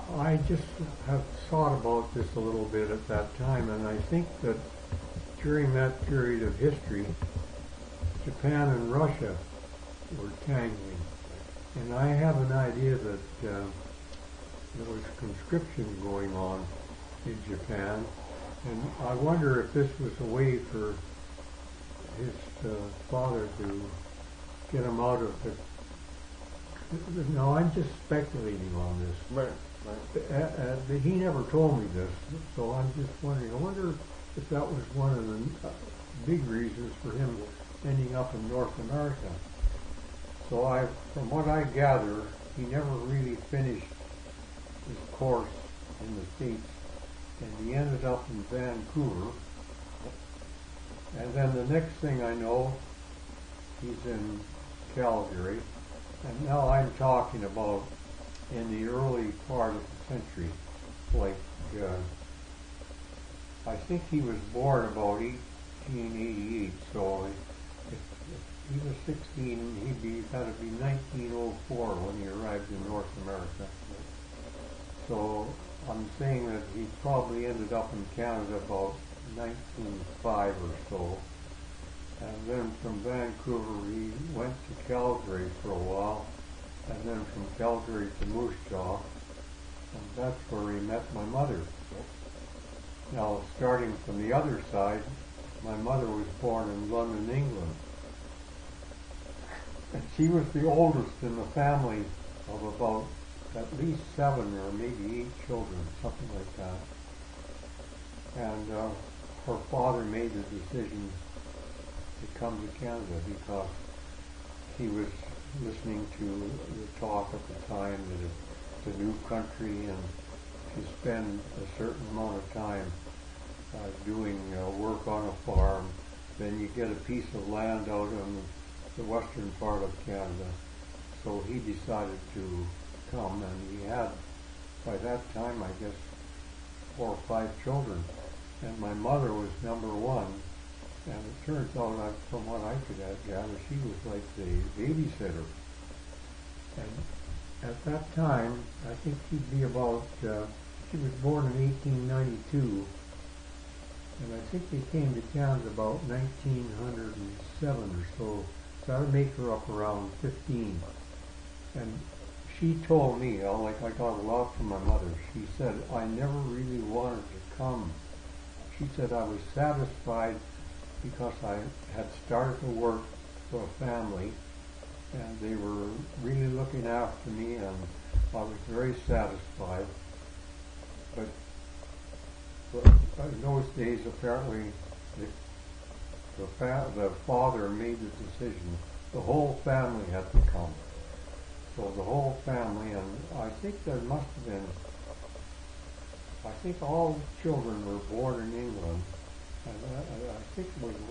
I just have thought about this a little bit at that time, and I think that during that period of history, Japan and Russia were tangling. And I have an idea that there was conscription going on in Japan, and I wonder if this was a way for his father to get him out of the. No, I'm just speculating on this. Right. He never told me this, so I'm just wondering. I wonder if that was one of the big reasons for him ending up in North America. So from what I gather, he never really finished his course in the States, and he ended up in Vancouver. And then the next thing I know, he's in Calgary. And now I'm talking about in the early part of the century, like, I think he was born about 1888, so if he was 16, had to be 1904 when he arrived in North America. So I'm saying that he probably ended up in Canada about 1905 or so. And then from Vancouver, he went to Calgary for a while, and then from Calgary to Moose Jaw, and that's where he met my mother. Now, starting from the other side, my mother was born in London, England, and she was the oldest in the family of about at least 7 or maybe 8 children, something like that. And her father made the decision to come to Canada because he was listening to the talk at the time that it's a new country, and if you spend a certain amount of time doing work on a farm, then you get a piece of land out in the western part of Canada. So he decided to come, and he had, by that time, I guess, 4 or 5 children, and my mother was number 1. And it turns out, from what I could gather, she was like the babysitter. And at that time, I think she'd be about, she was born in 1892, and I think they came to Canada about 1907 or so, so that would make her up around 15. And she told me, like I got a lot from my mother, she said, I never really wanted to come. She said I was satisfied because I had started to work for a family, and they were really looking after me, and I was very satisfied. But in those days, apparently, the father made the decision. The whole family had to come. So the whole family, and I think there must have been, I think all the children were born in England. And I think it was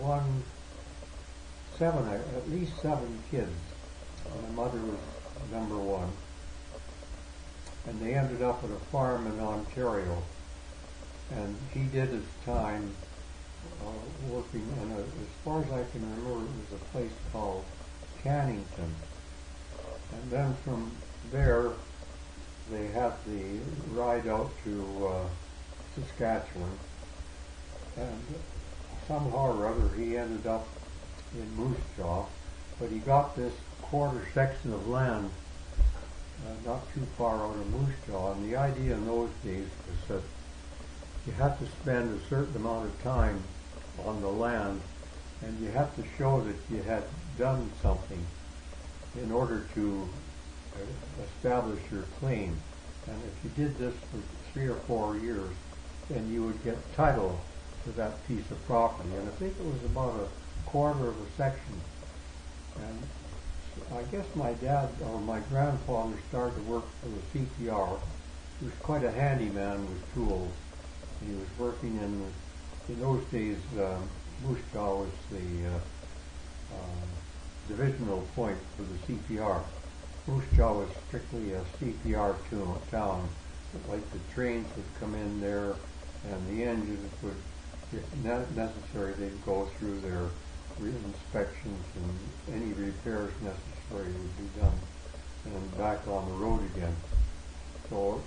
at least 7 kids. And my mother was number 1. And they ended up at a farm in Ontario. And he did his time working, and as far as I can remember, it was a place called Cannington. And then from there, they had the ride out to Saskatchewan. And somehow or other he ended up in Moose Jaw, but he got this quarter section of land not too far out of Moose Jaw, and the idea in those days was that you had to spend a certain amount of time on the land, and you had to show that you had done something in order to establish your claim. And if you did this for 3 or 4 years, then you would get title to that piece of property, and I think it was about a quarter of a section. And I guess my dad or my grandfather started to work for the CPR. He was quite a handyman with tools. He was working in those days, Moose Jaw was the divisional point for the CPR. Moose Jaw was strictly a CPR town. Like the trains would come in there, and the engines would, if necessary, they'd go through their inspections, and any repairs necessary would be done, and back on the road again. So it was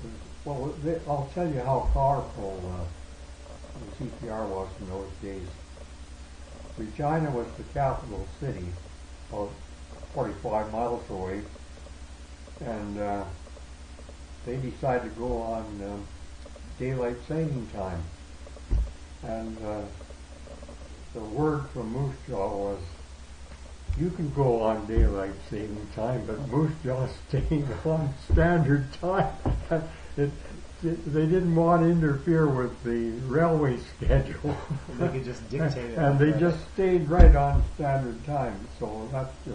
Well, I'll tell you how powerful the CPR was in those days. Regina was the capital city, about 45 miles away, and they decided to go on daylight saving time. And the word from Moose Jaw was, you can go on daylight saving time, but Moose Jaw staying on standard time. They didn't want to interfere with the railway schedule. They could just dictate it. And they just stayed right on standard time. So that's just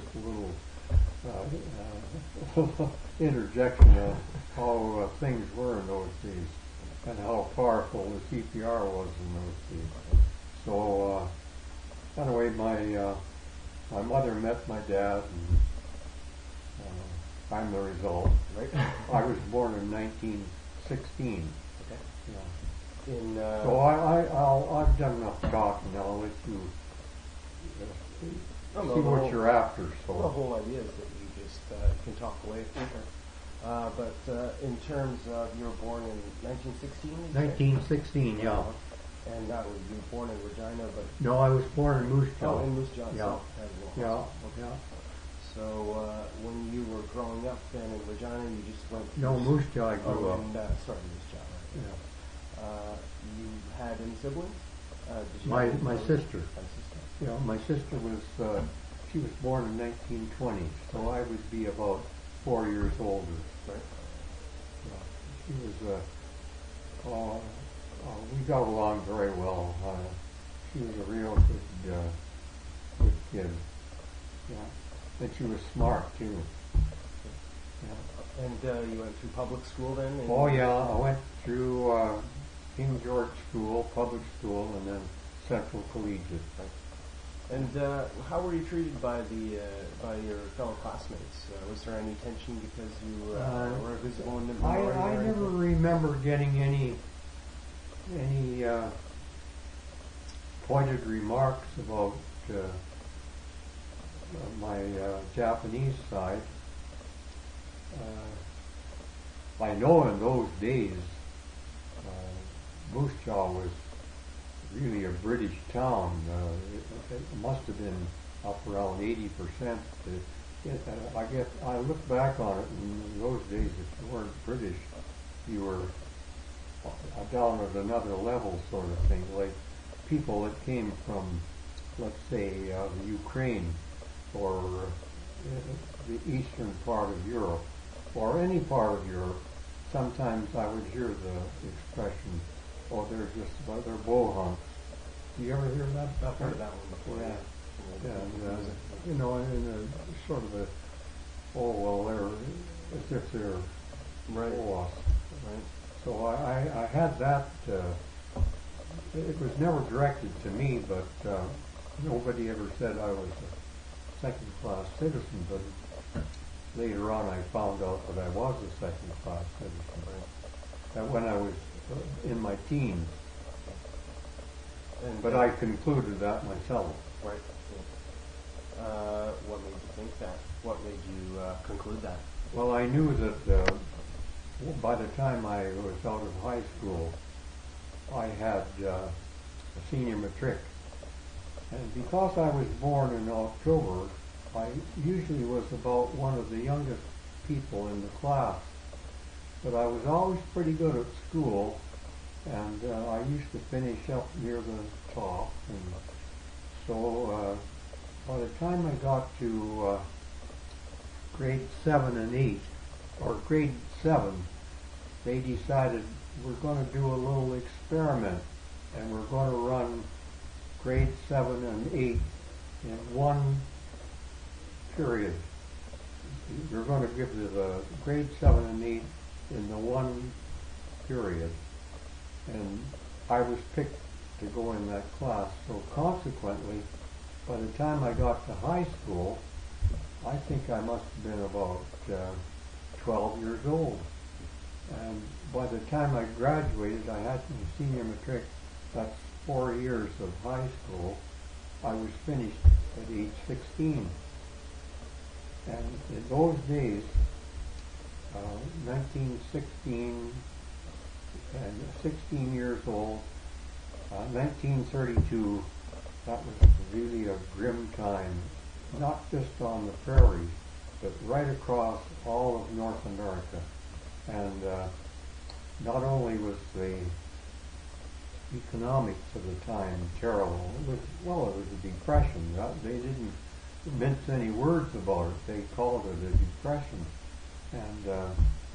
a little interjection of how things were in those days and how powerful the CPR was in those days. So anyway, my mother met my dad, and I'm the result. Right. I was born in 1916. Okay. Yeah. So I've done enough talking. I'll let you see what you're after. So the whole idea is that you just can talk away. But in terms of, you were born in 1916? 1916, yeah. And that was, you were born in Regina, but... No, I was born in Moose Jaw. Oh, in Moose Jaw. Yeah. Yeah. So when you were growing up then in Regina, you just went... No, Moose Jaw I grew up. Sorry, Moose Jaw. Right? Yeah. You had any siblings? My sister. My sister. Yeah, my sister was, she was born in 1920, so I would be about 4 years older. Right. Yeah. She was, we got along very well. She was a real good kid. Yeah. And she was smart too. Yeah. And you went through public school then? Oh yeah, I went through King George School, public school, and then Central Collegiate. And how were you treated by your fellow classmates? Was there any tension because you were visible in the minority? I never remember getting any pointed remarks about my Japanese side. I know in those days Moose Jaw was really a British town. It must have been up around 80%. I guess I look back on it, and in those days, if you weren't British, you were down at another level, sort of thing. Like people that came from, let's say, the Ukraine or the eastern part of Europe or any part of Europe. Sometimes I would hear the expression, "Oh, they're bohunks." Do you ever hear that? I've heard that one before. Yeah. And you know, in a sort of a, oh well, they're as if they're lost. Right. So I had that. It was never directed to me, but nobody ever said I was a second-class citizen. But later on, I found out that I was a second-class citizen. That when I was in my teens. But I concluded that myself. Right. What made you think that? What made you conclude that? Well, I knew that by the time I was out of high school, I had a senior matric. And because I was born in October, I usually was about one of the youngest people in the class. But I was always pretty good at school, and I used to finish up near the top. And so by the time I got to grade 7 and 8, or grade 7, they decided we're going to do a little experiment, and we're going to run grade 7 and 8 in one period. You're going to give the grade 7 and 8 in the one period. And I was picked to go in that class. So consequently, by the time I got to high school, I think I must have been about 12 years old. And by the time I graduated, I had my senior matric. That's 4 years of high school. I was finished at age 16. And in those days, 1916, and 16 years old, 1932, that was really a grim time, not just on the prairies, but right across all of North America. And not only was the economics of the time terrible, it was a depression. They didn't mince any words about it. They called it a depression. And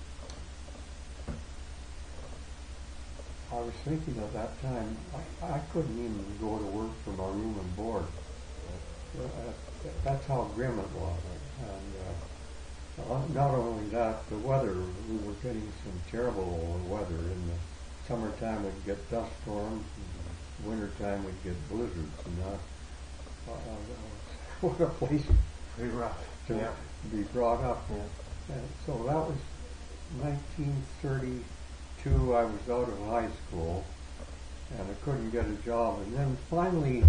I was thinking at that time, I couldn't even go to work for my room and board. That's how grim it was. And not only that, the weather, we were getting some terrible weather. In the summertime we'd get dust storms, and wintertime we'd get blizzards. And what a place to be brought up. Yeah. And so that was 1932. I was out of high school, and I couldn't get a job. And then finally,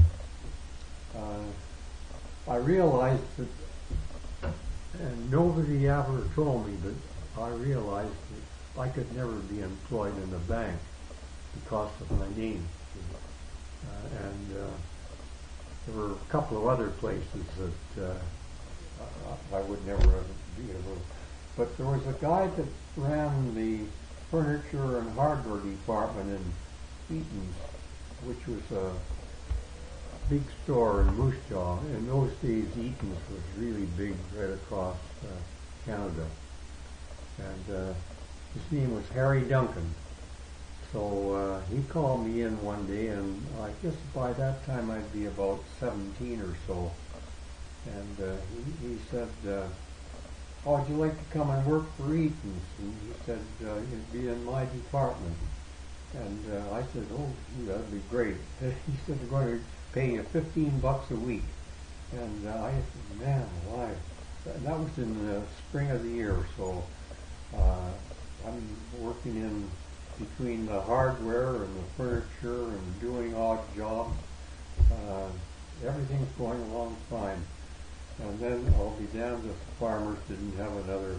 I realized that, and nobody ever told me, but I realized that I could never be employed in a bank because of my name. And there were a couple of other places that I would never be able. But there was a guy that ran the furniture and hardware department in Eaton's, which was a big store in Moose Jaw. In those days, Eaton's was really big right across Canada. And his name was Harry Duncan. So he called me in one day, and I guess by that time I'd be about 17 or so. And he said, "Oh, would you like to come and work for Eaton's?" And he said, "You'd be in my department." And I said, "Oh, gee, that'd be great." He said, "They're going to pay you $15 a week." And I said, "Man, why?" And that was in the spring of the year, so I'm working in between the hardware and the furniture and doing odd jobs. Everything's going along fine. And then I'll be damned if the farmers didn't have another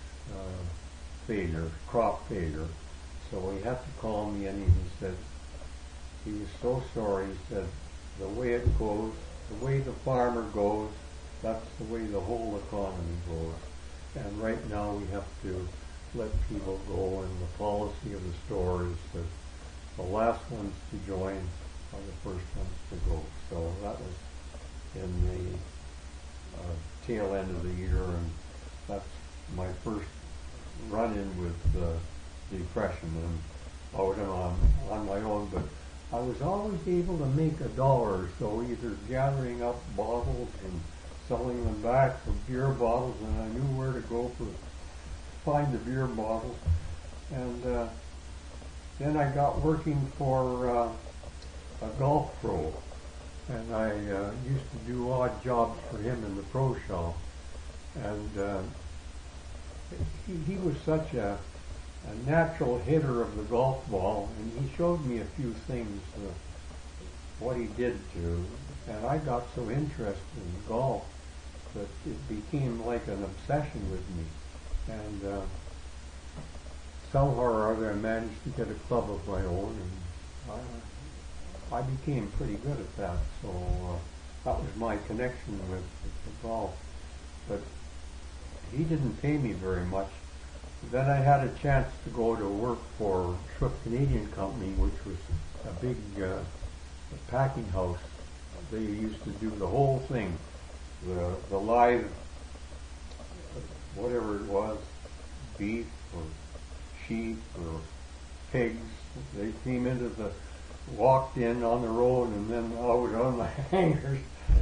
crop failure. So he had to call me, and he said he was so sorry. He said, "The way it goes, the way the farmer goes, that's the way the whole economy goes. And right now we have to let people go, and the policy of the store is that the last ones to join are the first ones to go." So that was in the tail end of the year, and that's my first run-in with depression, and out on my own. But I was always able to make $1 or so, either gathering up bottles and selling them back for beer bottles, and I knew where to go to find the beer bottles. And then I got working for a golf pro, and I used to do odd jobs for him in the pro shop. And he was such a natural hitter of the golf ball, and he showed me a few things, what he did to, and I got so interested in golf that it became like an obsession with me. And somehow or other I managed to get a club of my own, and I became pretty good at that. So that was my connection with the golf. But he didn't pay me very much. Then I had a chance to go to work for Swift Canadian Company, which was a big packing house. They used to do the whole thing, the live, whatever it was, beef or sheep or pigs. They came walked in on the road and then out on the hangers.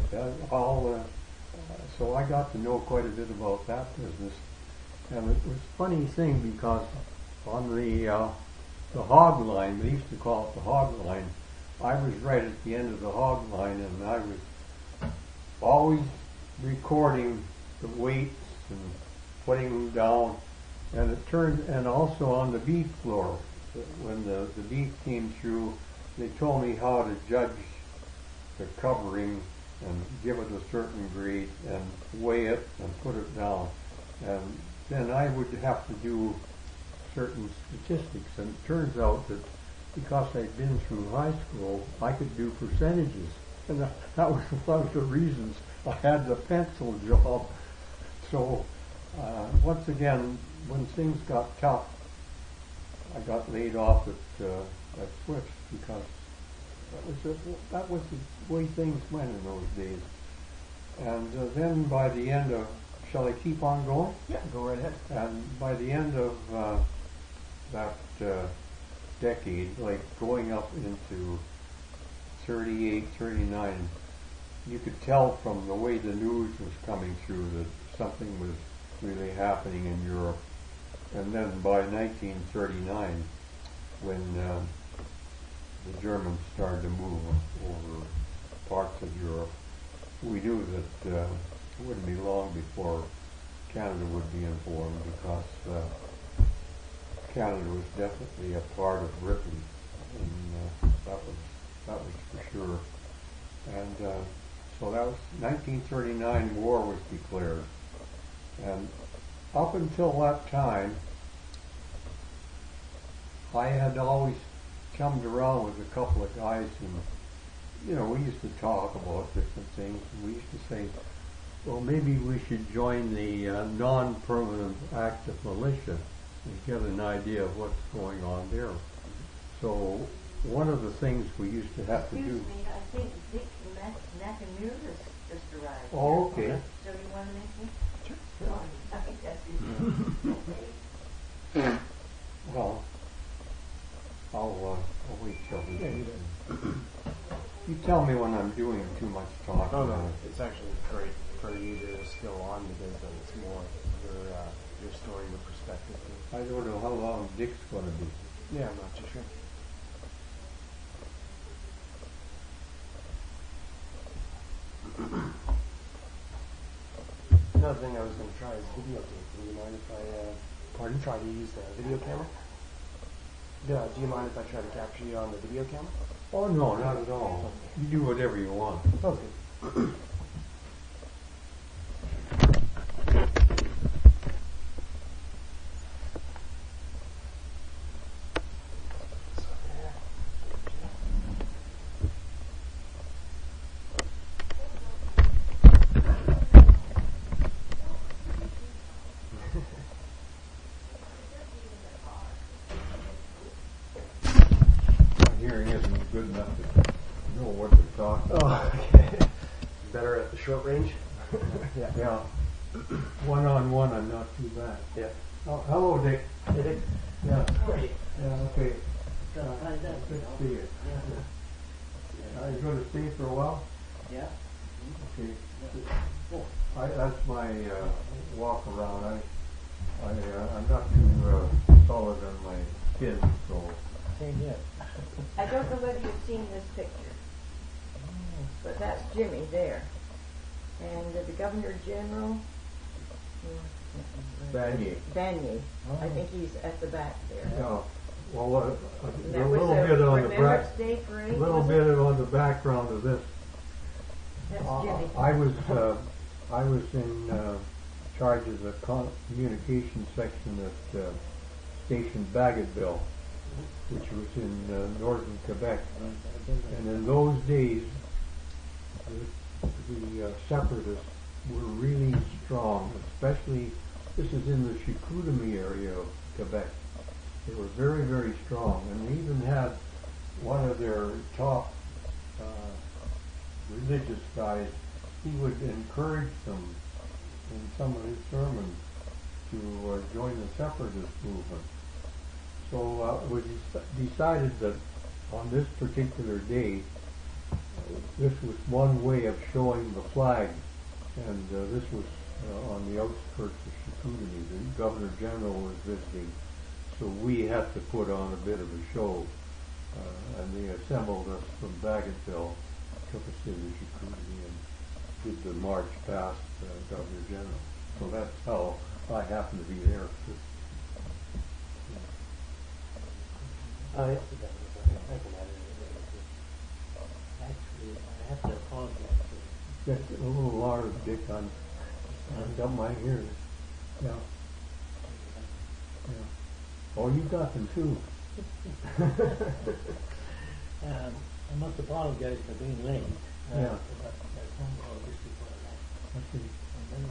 So I got to know quite a bit about that business. And it was a funny thing because on the hog line, they used to call it the hog line, I was right at the end of the hog line, and I was always recording the weights and putting them down. And also on the beef floor, when the beef came through, they told me how to judge the covering and give it a certain grade and weigh it and put it down. And then I would have to do certain statistics, and it turns out that because I'd been through high school, I could do percentages, and that was one of the reasons I had the pencil job. So once again, when things got tough, I got laid off at Swift because that was the way things went in those days. And then by the end of, shall I keep on going? Yeah, go right ahead. And by the end of that decade, like going up into 38, 39, you could tell from the way the news was coming through that something was really happening in Europe. And then by 1939, when the Germans started to move over parts of Europe, we knew that it wouldn't be long before Canada would be informed, because Canada was definitely a part of Britain, and that was for sure. And so that was 1939. War was declared, and up until that time, I had always chummed around with a couple of guys who, we used to talk about different things, and we used to say, well, maybe we should join the non-permanent active militia and get an idea of what's going on there. So one of the things we used to have to do... Excuse me, I think Dick McAnear has just arrived. Oh, okay. So you want to make me? Sure. I think that's it. Well, I'll wait till we Yeah, you do. You tell me when I'm doing too much talking. Oh no, it's actually great for you to still on, because then it's more your story, your perspective. I don't know how long Dick's going to be. Yeah, I'm not too sure. Another thing I was going to try is videotape. Do you mind if I try to use the video camera? Do you mind if I try to capture you on the video camera? Oh, no, not at all. You do whatever you want. Okay. Hearing isn't good enough to know what to talk about. Oh, okay. Better at the short range? Yeah. Yeah. One-on-one, I'm not too bad. Yeah. Oh, hello, Dick. Hey, Dick. Yeah. Great. Yeah, okay. Good to see you. You going to stay for a while? Yeah. Okay. That's my walk around. I'm not too solid on my skin, so. Same here. I don't know whether you've seen this picture, but that's Jimmy there. And the Governor General, Vanier. Vanier. I think he's at the back there. Yeah. Well, And a that was little bit on the Remembrance Day parade. a little was it? bit on the background of this. That's Jimmy. I was in charge of the communication section at Station Bagotville, which was in northern Quebec. And in those days, the separatists were really strong, especially, this is in the Chicoutimi area of Quebec. They were very, very strong, and they even had one of their top religious guys. He would encourage them in some of his sermons to join the separatist movement. So it was decided that on this particular day, this was one way of showing the flag, and this was on the outskirts of Chicoutimi. The Governor General was visiting, so we had to put on a bit of a show, and they assembled us from Bagotville, took us into Chicoutimi, and did the march past Governor General. So that's how I happened to be there. Actually, I have to apologize to you. Just a little louder, Dick. I've got my ears. Yeah. Yeah. Oh, you got them too. I must apologize for being late. Yeah. But that phone call just before I left. Okay. And then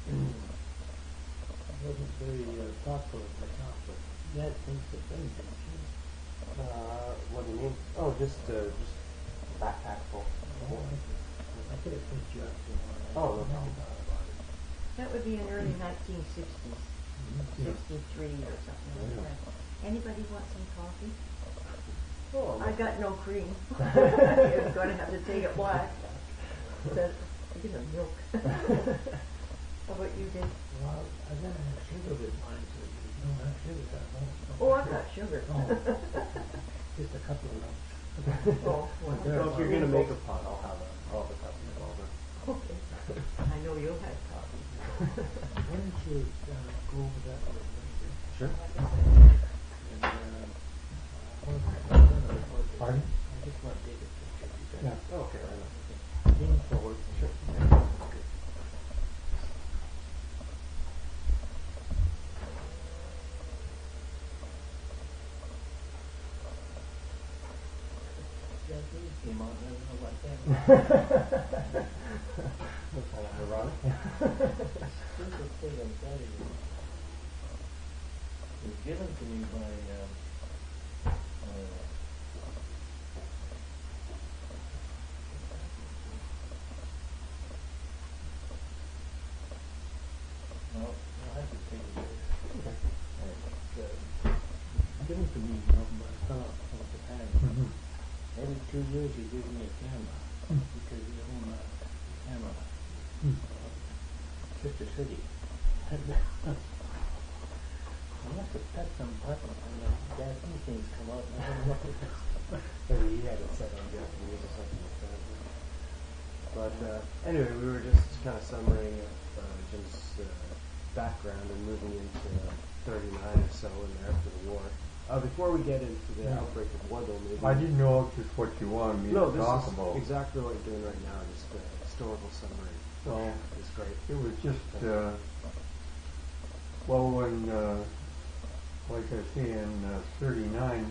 I wasn't very thoughtful of myself, but you had things to bring, didn't you? What do you mean? Oh, just backpack full. I could have picked you up, you know. Oh, no I problem. thought about it. That would be in early 1960s, Yeah. 63 or something like Yeah. that. Anybody want some coffee? Oh, I got no cream. You're going to have to take it black. But I get a milk. How about you, Dave? Well, I didn't have sugar with mine, so you don't have sugar. Oh, I've got sugar. Oh, just a couple of lumps. Oh, well, So if you're gonna make a pot, I'll have a cup as well then. okay. I know you'll have coffee. Why don't you go over that with me? Sure. Pardon? I just want to take a picture. Because Yeah. Oh, okay, right on. lean forward. Sure. That news came out, and I don't know what that was. That's kind of ironic. Simple thing I'm telling you. It was given to me by well, I'll have to take it later. Given to me by a fellow from Japan. Mhm. Every 2 years he gives me a camera because he owns a camera. Hmm. Sister City. I must have touched some button and the Japanese things come out and I don't know what it is. Maybe he had it set on Japanese or something like that. But anyway, we were just kind of summarizing Jim's background and moving into 39 or so and after the war. Before we get into the Yeah. outbreak of war, though, maybe I didn't know just what you wanted me no, to this talk is about. exactly what you're doing right now. Just a historical summary. Well, It's great. it was just, well, when, like I say, in 39,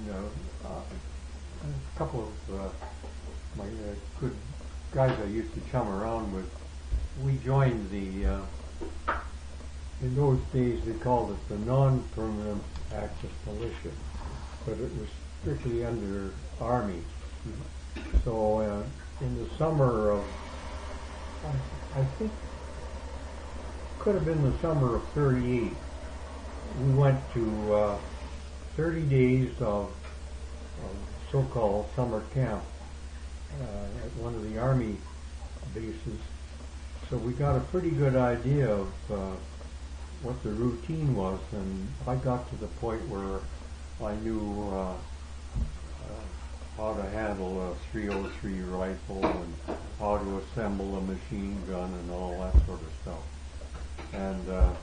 a couple of my good guys I used to chum around with, we joined the, in those days they called it the non-permanent Axis militia, but it was strictly under Army. So in the summer of, I think, could have been the summer of 38, we went to 30 days of so-called summer camp at one of the Army bases. So we got a pretty good idea of what the routine was, and I got to the point where I knew how to handle a 303 rifle and how to assemble a machine gun and all that sort of stuff. And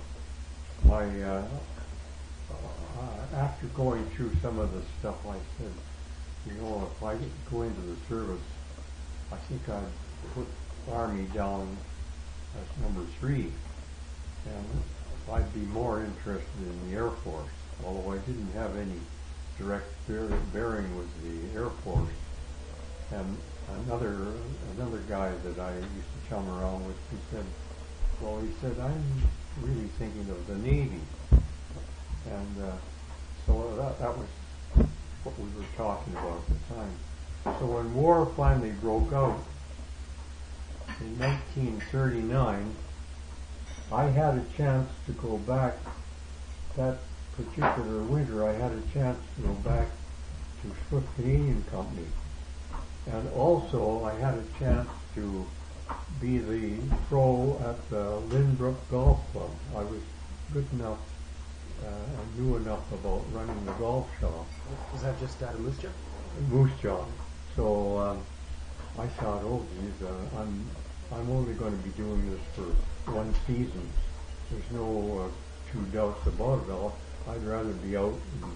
after going through some of the stuff, I said, you know, if I go into the service, I think I'd put Army down as number 3. And I'd be more interested in the Air Force, although I didn't have any direct bearing with the Air Force. And another guy that I used to chum around with, he said, I'm really thinking of the Navy. And so that was what we were talking about at the time. So when war finally broke out in 1939, I had a chance to go back. That particular winter, I had a chance to go back to Swift Canadian Company. And also, I had a chance to be the pro at the Lynbrook Golf Club. I was good enough and knew enough about running the golf shop. Was that just out of Moose Jaw? Moose Jaw. So I thought, oh geez, I'm only going to be doing this for one season. There's no two doubts about it. I'd rather be out and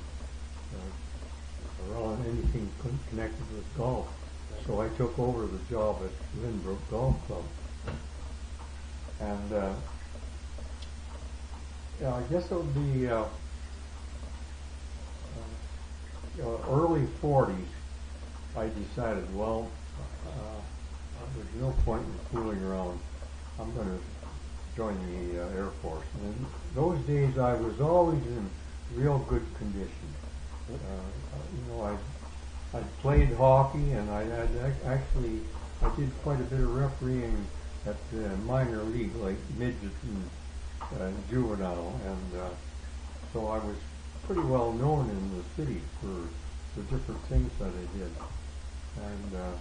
around anything connected with golf. So I took over the job at Lynbrook Golf Club. And yeah, I guess it would be early 40s, I decided, well, there's no point in fooling around. I'm going to join the Air Force. And in those days, I was always in real good condition. I played hockey, and I did quite a bit of refereeing at the minor league, like midget and juvenile, and so I was pretty well known in the city for the different things that I did. And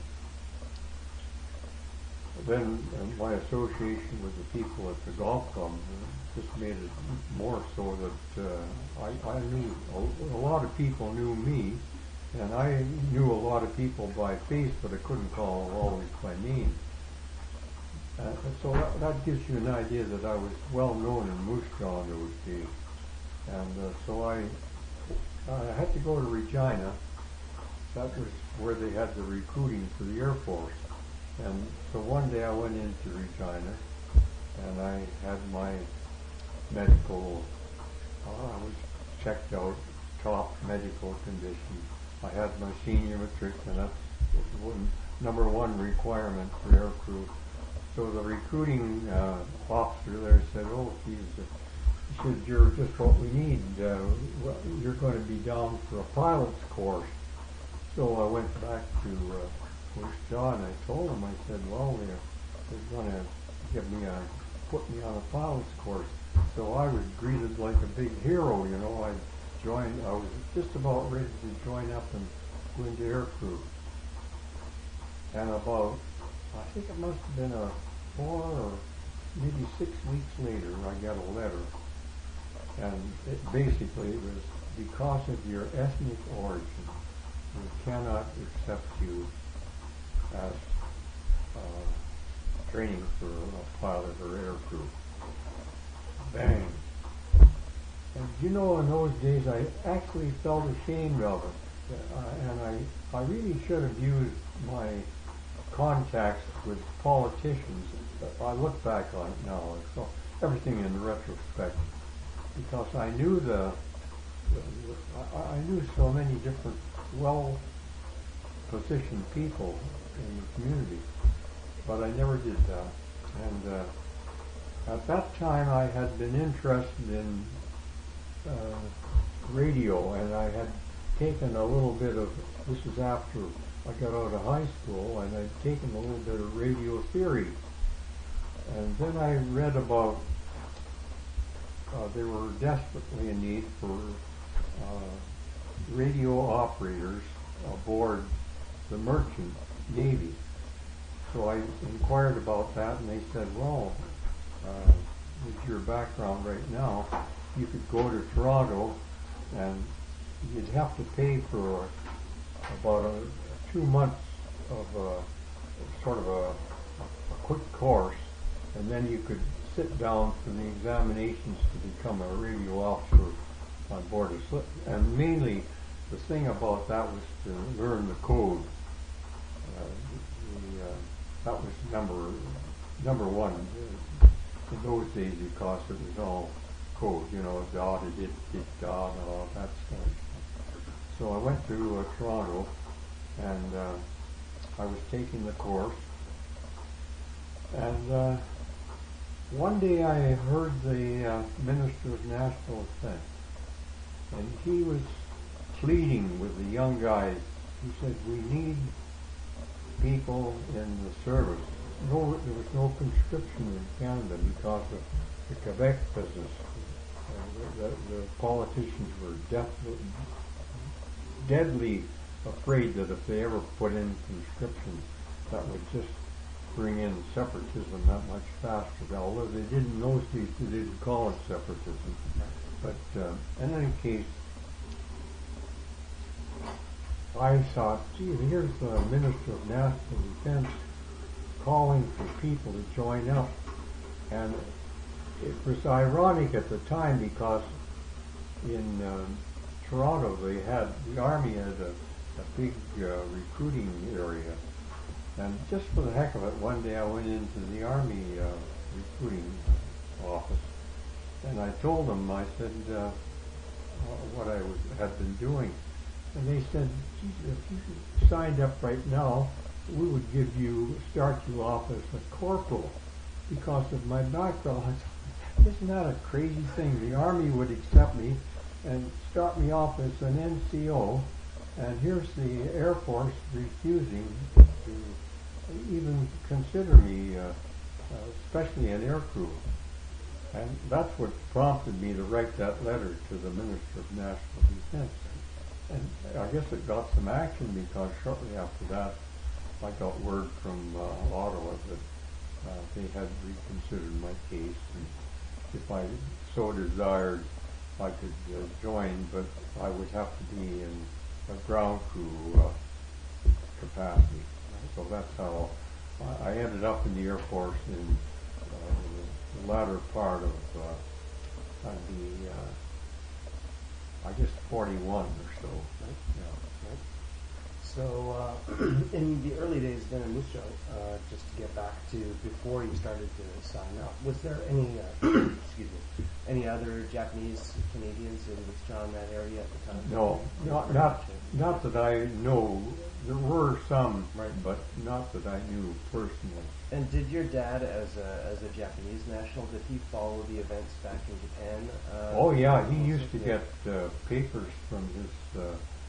then my association with the people at the golf club just made it more so that I knew a lot of people knew me, and I knew a lot of people by face, but I couldn't call them always by name. So that gives you an idea that I was well known in Moose Jaw in those days. And so I had to go to Regina. That was where they had the recruiting for the Air Force. And so one day I went into Regina, and I had my medical, I was checked out, top medical condition. I had my senior matric, and that's number one requirement for air crew. So the recruiting officer there said, "Oh, geez," he said, "You're just what we need. You're going to be down for a pilot's course." So I went back to Moose Jaw, and I told him, I said, "Well, they're going to put me on a pilot's course." So I was greeted like a big hero, you know. I was just about ready to join up and go into air crew. And I think it must have been 4 or maybe 6 weeks later, I got a letter. And basically it was, because of your ethnic origin, we cannot accept you as training for a pilot or air crew. Bang. And you know, in those days I actually felt ashamed of it. And I really should have used my contacts with politicians. I look back on it now, so everything in retrospect, because I knew I knew so many different well-positioned people in the community, but I never did that. And at that time I had been interested in radio, and I had taken a little bit of, this is after I got out of high school, and I'd taken a little bit of radio theory. And then I read about they were desperately in need for radio operators aboard the merchant navy. So I inquired about that, and they said, "Well, with your background right now, you could go to Toronto, and you'd have to pay for about 2 months of sort of a quick course, and then you could sit down for the examinations to become a radio officer on board a ship." And mainly, the thing about that was to learn the code. That was number one. In those days, because it was all code, you know, dot, dit, dot, and all that stuff. So I went to Toronto, and I was taking the course. And one day I heard the Minister of National Defense, and he was pleading with the young guys. He said, "We need people in the service." There was no conscription in Canada because of the Quebec business. The politicians were deadly afraid that if they ever put in conscription, that would just bring in separatism that much faster. Although they didn't, in those days, they didn't call it separatism. But in any case, I thought, gee, here's the Minister of National Defense calling for people to join up. And it was ironic at the time, because in Toronto the Army had a big recruiting area. And just for the heck of it, one day I went into the Army recruiting office, and I told them, I said, what I had been doing. And they said, "Geez, if you signed up right now, we would start you off as a corporal because of my background." Isn't that a crazy thing? The Army would accept me and start me off as an NCO, and here's the Air Force refusing to even consider me, especially an air crew. And that's what prompted me to write that letter to the Minister of National Defense. And I guess it got some action because shortly after that, I got word from Ottawa that they had reconsidered my case, and if I so desired, I could join, but I would have to be in a ground crew capacity. So that's how I ended up in the Air Force in the latter part of I guess 41 or so. Right. Yeah. Right. So in the early days then in Moose Jaw, just to get back to before you started to sign up, was there any excuse me, any other Japanese Canadians in Moose Jaw in that area at the time? No, not that I know. There were some, right, but not that I knew personally. And did your dad, as a Japanese national, did he follow the events back in Japan? Oh yeah, he used to get papers from his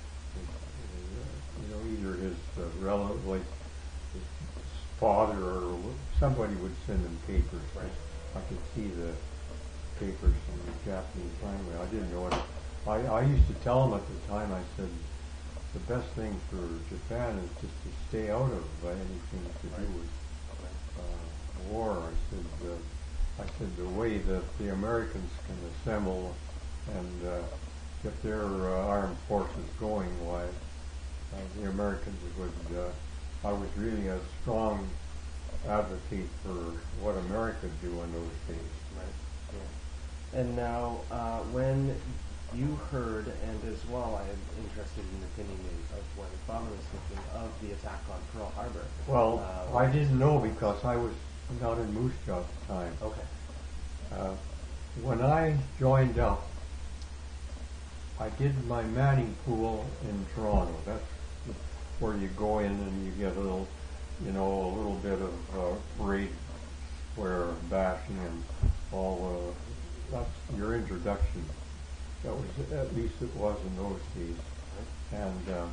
either his relative, like his father or somebody would send him papers. Right. I could see the papers in the Japanese language. I didn't know it. I used to tell him at the time, I said, the best thing for Japan is just to stay out of anything to do with war. I said the way that the Americans can assemble and get their armed forces going, why the Americans would. I was really a strong advocate for what America do in those days. Right. Yeah. And now, when you heard, and as well, I am interested in the opinion of what your father was thinking of the attack on Pearl Harbor. Well, I didn't know because I was not in Moose Jaw at the time. Okay. When I joined up, I did my Manning Pool in Toronto. That's where you go in and you get a little bit of parade square bashing and all. That's your introduction. That was, at least it was in those days. And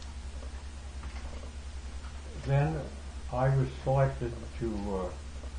then I was selected to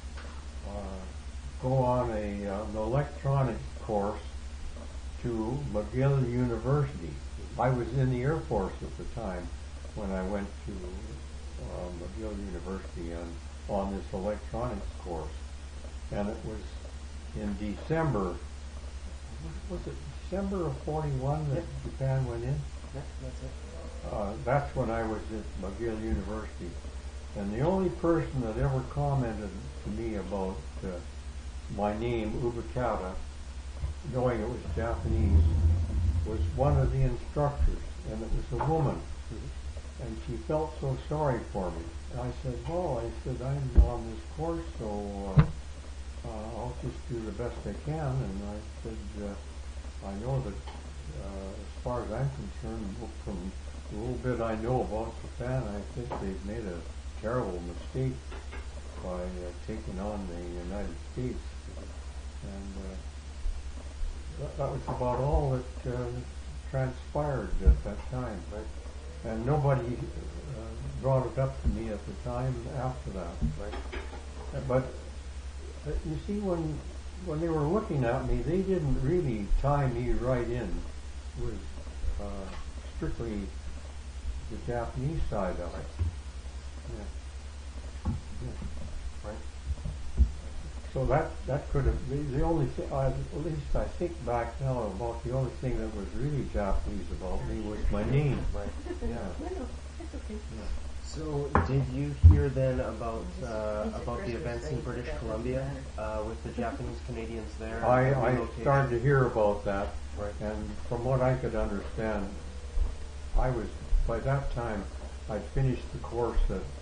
go on an electronics course to McGill University. I was in the Air Force at the time when I went to McGill University on this electronics course. And it was in December, was it December of 41 that Japan went in? Yeah, that's it. That's when I was at McGill University. And the only person that ever commented to me about my name, Ubikata, knowing it was Japanese, was one of the instructors, and it was a woman. And she felt so sorry for me. And I said, I'm on this course, so I'll just do the best I can. And I said, I know that as far as I'm concerned, from the little bit I know about Japan, I think they've made a terrible mistake by taking on the United States. And that was about all that transpired at that time. Right? And nobody brought it up to me at the time after that. Right? But you see, when they were looking at me, they didn't really tie me right in with strictly the Japanese side of it. Yeah. Yeah. Right. So that could have been the only thing, at least I think back now about the only thing that was really Japanese about me was my name. Right. Yeah. No, that's okay. Yeah. So, did you hear then about the events in British Columbia with the Japanese Canadians there? I started to hear about that, right. And from what I could understand, by that time I'd finished the course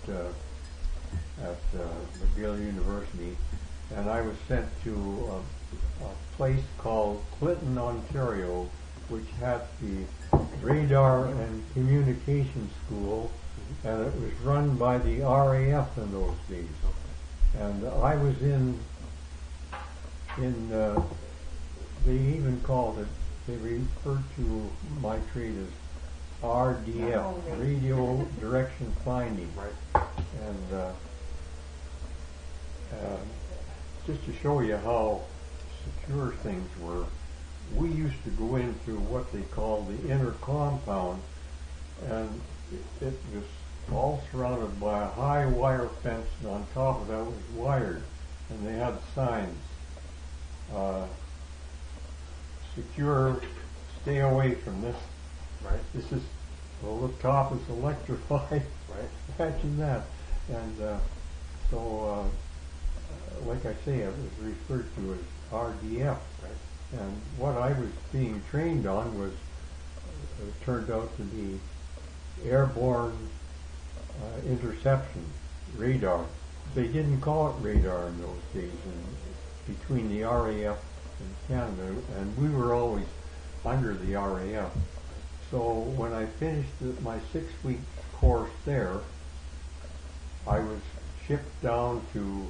at McGill University, and I was sent to a place called Clinton, Ontario, which had the radar and communication school, and it was run by the RAF in those days. And I was in they even called it, they referred to my trade as RDF, Radio Direction Finding. Right. And just to show you how secure things were, we used to go into what they called the inner compound, and it was all surrounded by a high wire fence, and on top of that was wired, and they had signs, secure, stay away from this. Right. This is, well, the top is electrified. Right. Imagine that. And so, like I say, it was referred to as RDF. Right. And what I was being trained on was, turned out to be airborne interception radar. They didn't call it radar in those days, and between the RAF and Canada, and we were always under the RAF. So when I finished my 6-week course there, I was shipped down to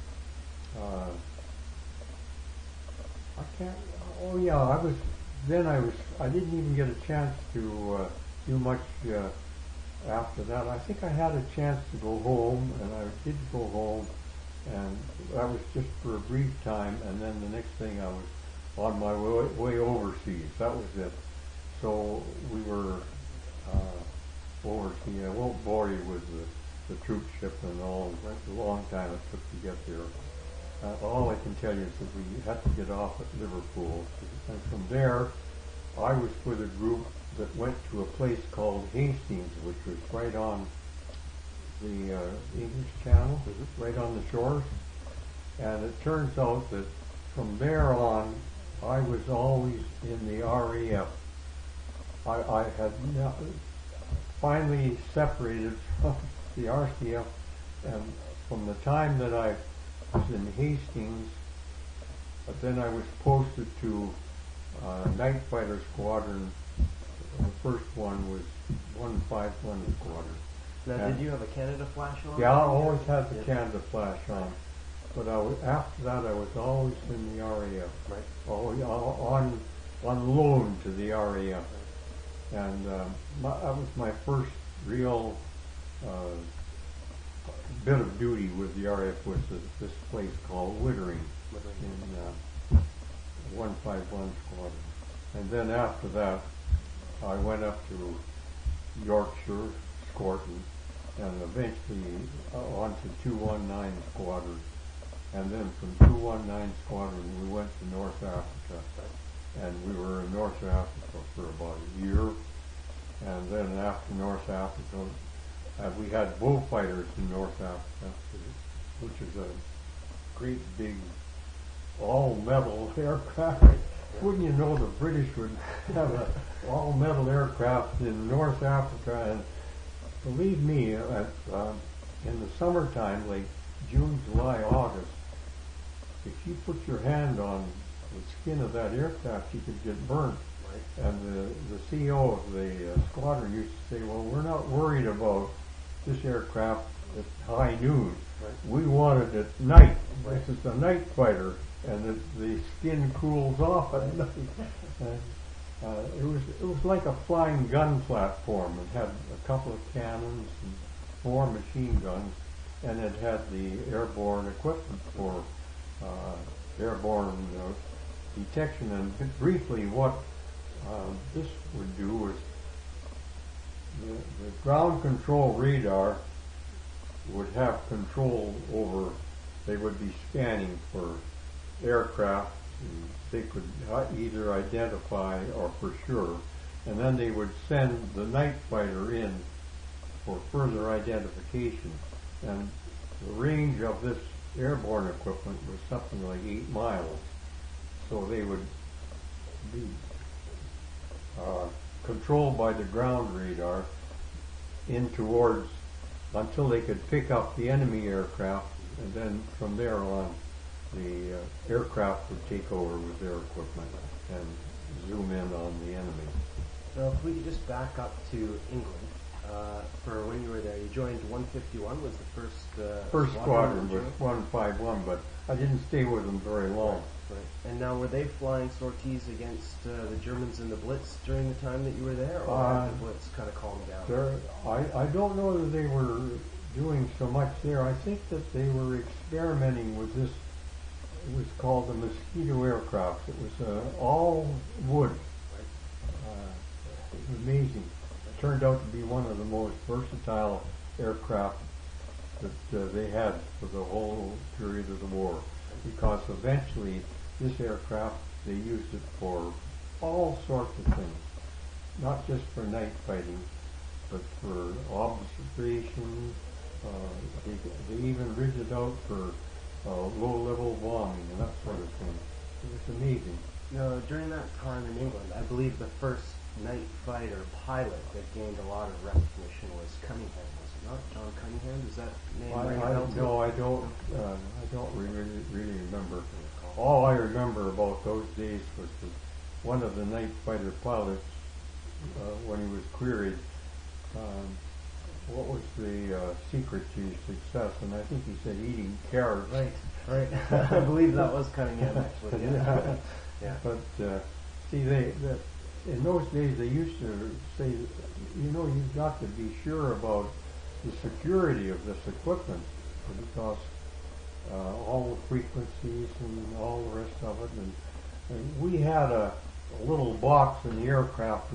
I didn't even get a chance to do much after that. I think I had a chance to go home, and I did go home, and that was just for a brief time, and then the next thing I was on my way overseas. That was it. So we were overseas. I won't bore you with the troop ship and all. It was a long time it took to get there. All I can tell you is that we had to get off at Liverpool, and from there I was with a group that went to a place called Hastings, which was right on the English Channel, right on the shores. And it turns out that from there on, I was always in the RAF. I had finally separated from the RCF, and from the time that I was in Hastings, but then I was posted to Night Fighter Squadron. The first one was 151 Squadron. Now, did you have a Canada flash on? Yeah, I always had the Canada flash on. But after that, I was always in the RAF. Right. Always on loan to the RAF. And that was my first real bit of duty with the RAF, was this place called Wittering in 151 Squadron. And then after that, I went up to Yorkshire, Scorton, and eventually on to 219 Squadron. And then from 219 Squadron, we went to North Africa. And we were in North Africa for about a year. And then after North Africa, we had bullfighters in North Africa, which is a great big all-metal aircraft. Wouldn't you know, the British would have an all-metal aircraft in North Africa, and believe me, in the summertime, like June, July, August, if you put your hand on the skin of that aircraft, you could get burnt. Right. And the CEO of the squadron used to say, well, we're not worried about this aircraft at high noon. Right. We want it at night. Right. This is a night fighter, and the skin cools off at night. And it was like a flying gun platform. It had a couple of cannons and 4 machine guns, and it had the airborne equipment for airborne detection. And briefly, what this would do was the ground control radar would have control over, they would be scanning for aircraft, and they could either identify or for sure, and then they would send the night fighter in for further identification. And the range of this airborne equipment was something like 8 miles. So they would be controlled by the ground radar in towards, until they could pick up the enemy aircraft, and then from there on the aircraft would take over with their equipment and zoom in on the enemy. So if we could just back up to England, for when you were there, you joined 151, was the First squadron was joined? 151, but I didn't stay with them very long. Right. And now were they flying sorties against the Germans in the Blitz during the time that you were there, or had the Blitz kind of calmed down? I don't know that they were doing so much there. I think that they were experimenting with this. It was called the Mosquito aircraft. It was all wood. It was amazing. It turned out to be one of the most versatile aircraft that they had for the whole period of the war, because eventually this aircraft, they used it for all sorts of things, not just for night fighting, but for observation. They even rigged it out for low-level bombing and that sort of thing. It was amazing. Now, during that time in England, I believe the first night fighter pilot that gained a lot of recognition was Cunningham, was it not? John Cunningham? Does that name ring a bell to you? No, I don't really remember. All I remember about those days was that one of the night fighter pilots, when he was queried, what was the secret to his success, and I think he said eating carrots. Right. I believe that was Cunningham, actually. Yeah. Yeah. But see, in those days they used to say, you've got to be sure about the security of this equipment, because all the frequencies and all the rest of it. And we had a little box in the aircraft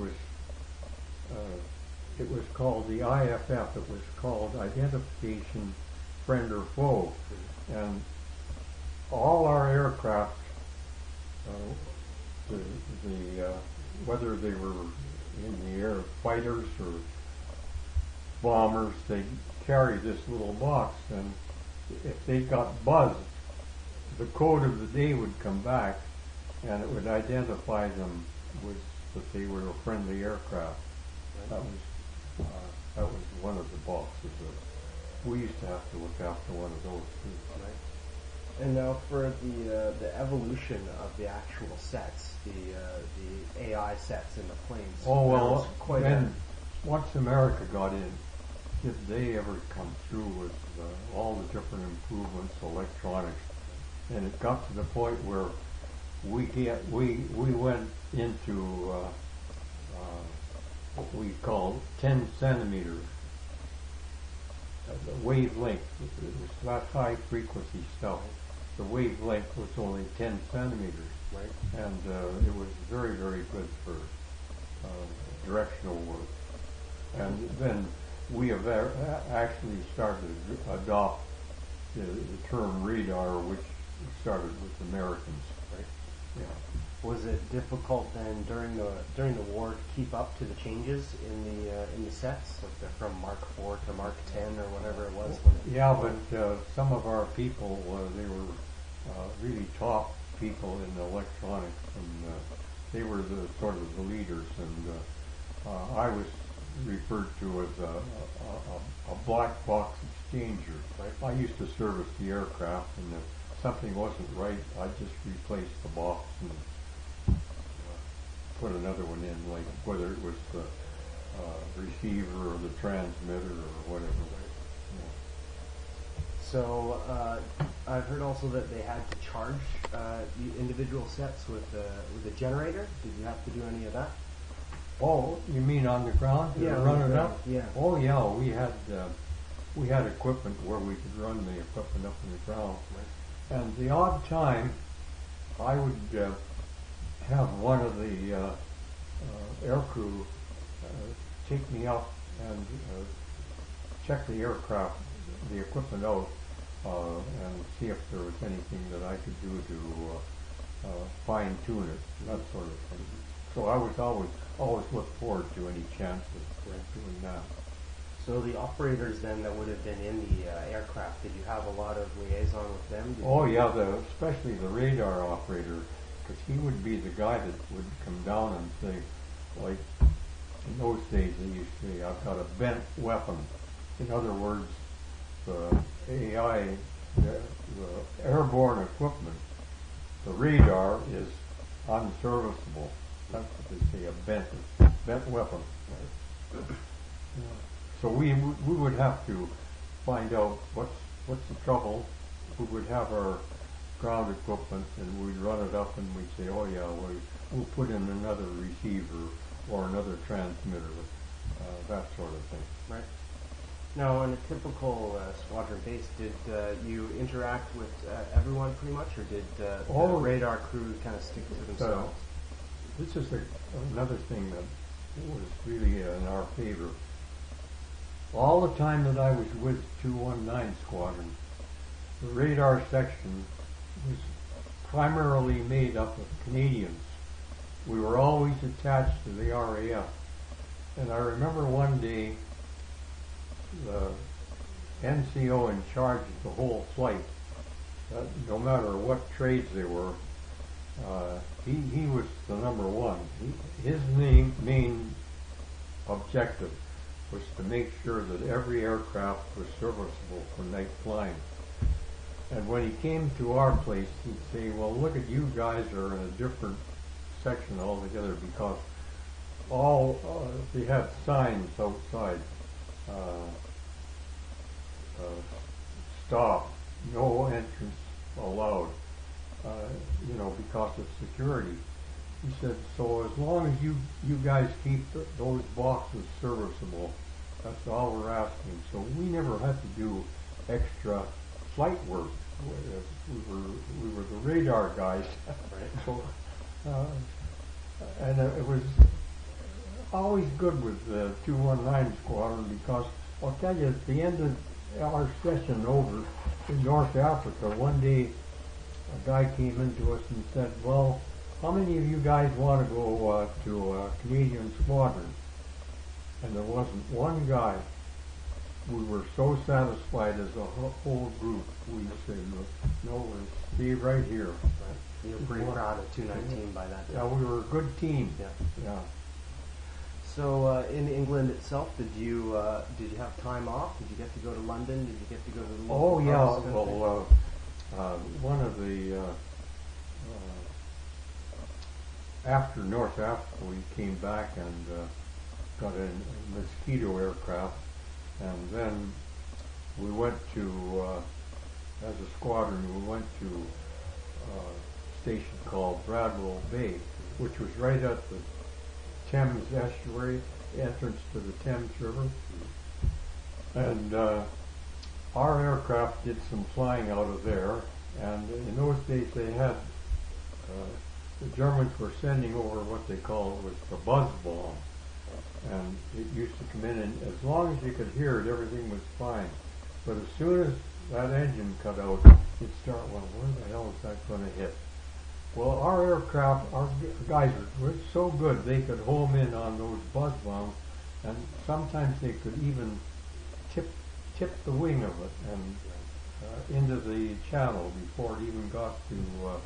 it was called the IFF. It was called Identification Friend or Foe, and all our aircraft, whether they were in the air fighters or bombers, they carried this little box, and if they got buzzed, the code of the day would come back, and it would identify them that they were a friendly aircraft. That was one of the boxes. We used to have to look after one of those too. Right. And now for the evolution of the actual sets, the AI sets in the planes. Oh well, once America got in, did they ever come through with all the different improvements, electronics, and it got to the point where we went into what we call 10 centimeters the wavelength. It was not high frequency stuff. The wavelength was only 10 centimeters, right? And it was very, very good for directional work. And then we have actually started to adopt the term radar, which started with Americans. Right. Yeah. Was it difficult then during the war to keep up to the changes in the sets, like from Mark IV to Mark X or whatever it was? Yeah, but some of our people, they were really top people in electronics, and they were the sort of the leaders. And I was referred to as a black box exchanger. Right. I used to service the aircraft, and if something wasn't right, I'd just replace the box and put another one in, like whether it was the receiver or the transmitter or whatever. So I've heard also that they had to charge the individual sets with a generator. Did you have to do any of that? Oh, you mean on the ground? Yeah, run on the it ground, up. yeah. Oh yeah, we had equipment where we could run the equipment up in the ground. Right. And the odd time, I would have one of the aircrew take me up and check the aircraft, the equipment out, and see if there was anything that I could do to fine tune it, that sort of thing. So I was always look forward to any chance of doing that. So the operators then that would have been in the aircraft, did you have a lot of liaison with them? Oh yeah, especially the radar operator, because he would be the guy that would come down and say, like, in those days they used to say, I've got a bent weapon. In other words, the AI, the airborne equipment, the radar is unserviceable. That's what they say, a bent bent weapon. So we would have to find out what's the trouble. We would have our ground equipment and we'd run it up and we'd say, oh yeah, we'll put in another receiver or another transmitter, that sort of thing. Right. Now, on a typical squadron base, did you interact with everyone pretty much, or did the radar crew kind of stick to themselves? This is another thing that was really in our favor. All the time that I was with 219 Squadron, the radar section was primarily made up of Canadians. We were always attached to the RAF. And I remember one day, the NCO in charge of the whole flight, no matter what trades they were, he was the number one. His main objective was to make sure that every aircraft was serviceable for night flying. And when he came to our place, he'd say, well, look at you guys are in a different section altogether, because they had signs outside, stop, no entrance allowed, because of security. He said, so as long as you guys keep those boxes serviceable, that's all we're asking. So we never had to do extra flight work. We were the radar guys. So, and it was always good with the 219 Squadron, because I'll tell you, at the end of our session over in North Africa, one day a guy came into us and said, well, how many of you guys want to go to a Canadian squadron? And there wasn't one guy. We were so satisfied as a whole group. We said, no, we'll stay right here. Right. You were pretty proud of 219 by that time. Yeah, we were a good team. Yeah. So in England itself, did you have time off? Did you get to go to London? Did you get to go to the local pubs? Well, one of the after North Africa, we came back and got a Mosquito aircraft, and then we went to, as a squadron, we went to a station called Bradwell Bay, which was right at the Thames estuary, entrance to the Thames River. And our aircraft did some flying out of there, and in those days they had, the Germans were sending over what they called was the buzz bomb, and it used to come in, and as long as you could hear it, everything was fine. But as soon as that engine cut out, you'd start, well, where the hell is that going to hit? Well, our aircraft, our guys were so good, they could home in on those buzz bombs, and sometimes they could even tip the wing of it and into the channel before it even got to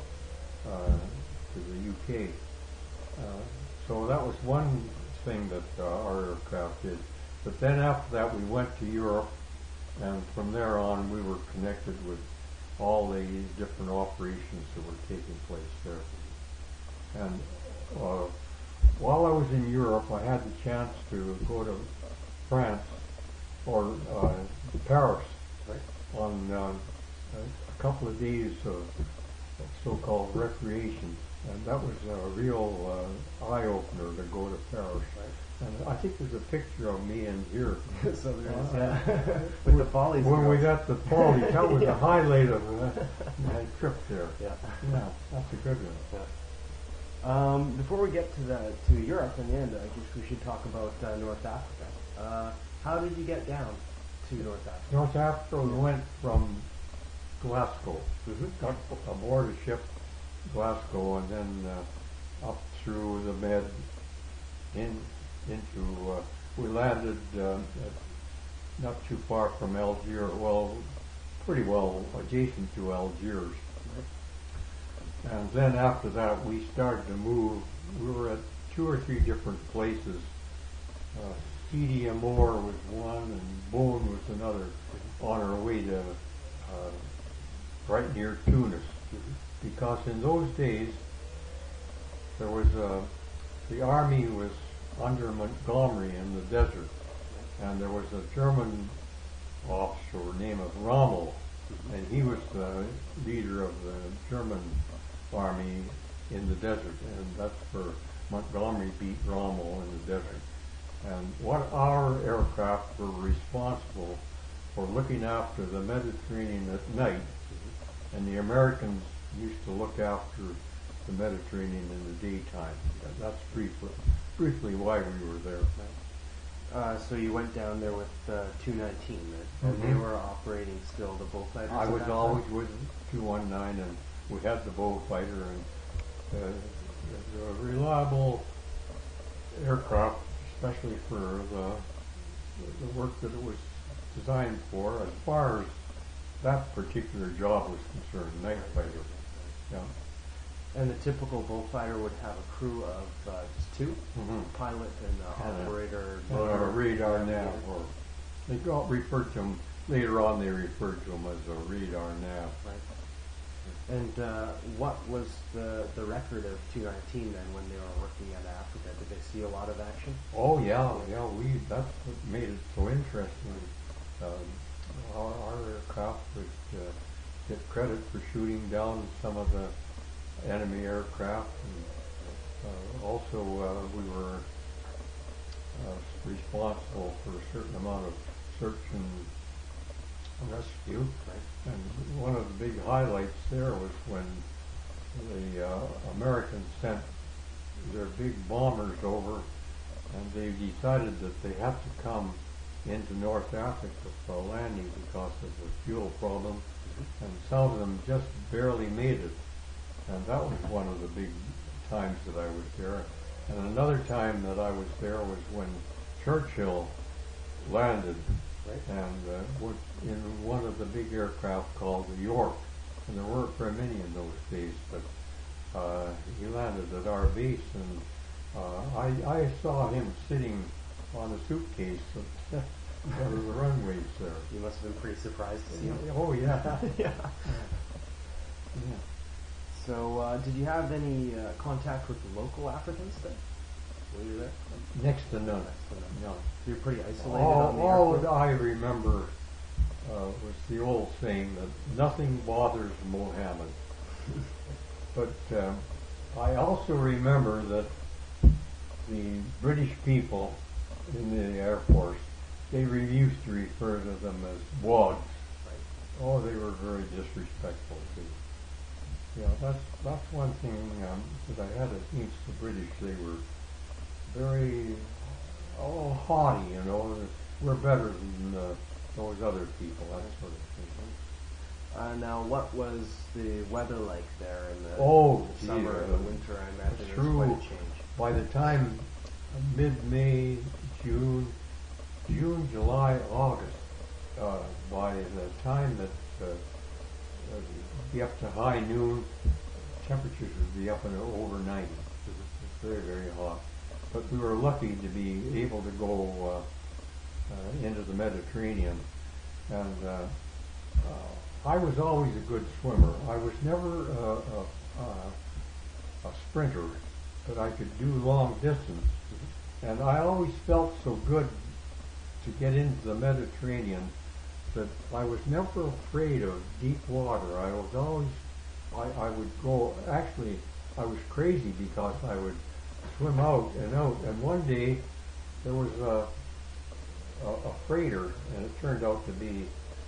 the UK. So that was one thing that our aircraft did. But then after that, we went to Europe, and from there on, we were connected with all the different operations that were taking place there. And while I was in Europe, I had the chance to go to France, or Paris, on a couple of days of so-called recreation. And that was a real eye-opener to go to Paris. And I think there's a picture of me in here. So there's, with the Follies. When we got the Follies, that was the highlight of my trip there. Yeah, that's a good one. Yeah. Before we get to Europe in the end, I guess we should talk about North Africa. How did you get down to North Africa? North Africa, we went from Glasgow. Got aboard a ship, Glasgow, and then up through the Med into we landed not too far from Algiers, well, pretty well adjacent to Algiers. And then after that, we started to move. We were at 2 or 3 different places. Sidi Amor was one, and Bone was another, on our way to right near Tunis. Because in those days, there was the army was under Montgomery in the desert, and there was a German officer named Rommel, and he was the leader of the German army in the desert, and that's where Montgomery beat Rommel in the desert. And what our aircraft were responsible for looking after the Mediterranean at night, and the Americans used to look after the Mediterranean in the daytime. That's briefly why we were there. So you went down there with 219, and they were operating still the bullfighters? I at was that always time? with 219, and we had the bullfighter, and a reliable aircraft, especially for the work that it was designed for, as far as that particular job was concerned, night fighter. Yeah. And the typical bullfighter would have a crew of just two, pilot and operator. And a radar nav, or they referred to them later on. They referred to them as a radar nav. Right. And what was the record of 219 then when they were working in Africa? Did they see a lot of action? Oh yeah. That's what made it so interesting. Our aircraft would get credit for shooting down some of the enemy aircraft, and also we were responsible for a certain amount of search and rescue. Right. And one of the big highlights there was when the Americans sent their big bombers over, and they decided that they had to come into North Africa for landing because of the fuel problem, and some of them just barely made it. And that was one of the big times that I was there. And another time that I was there was when Churchill landed, and was in one of the big aircraft called the York. And there weren't very many in those days, but he landed at our base, and I saw him sitting on a suitcase of one of the runways there. You must have been pretty surprised to see him. Oh yeah. Yeah. So, did you have any contact with the local Africans then? Were you there? Next to none. No. You're pretty isolated on the airport? All I remember was the old saying that nothing bothers Mohammed. But I also remember that the British people in the Air Force, they used to refer to them as wads. Right. Oh, they were very disrespectful too. Yeah, that's one thing that I had against the British. They were very haughty, you know. We're better than those other people, that sort of thing. Now, what was the weather like there in the summer and the winter? I imagine it was quite a change. By the time mid-May, June, July, August, by the time that be up to high noon, temperatures would be up in over 90. It's very, very hot. But we were lucky to be able to go into the Mediterranean, and I was always a good swimmer. I was never a sprinter, but I could do long distance, and I always felt so good to get into the Mediterranean that I was never afraid of deep water. I was always, I would go, actually, I was crazy because I would swim out, and one day there was a freighter, and it turned out to be,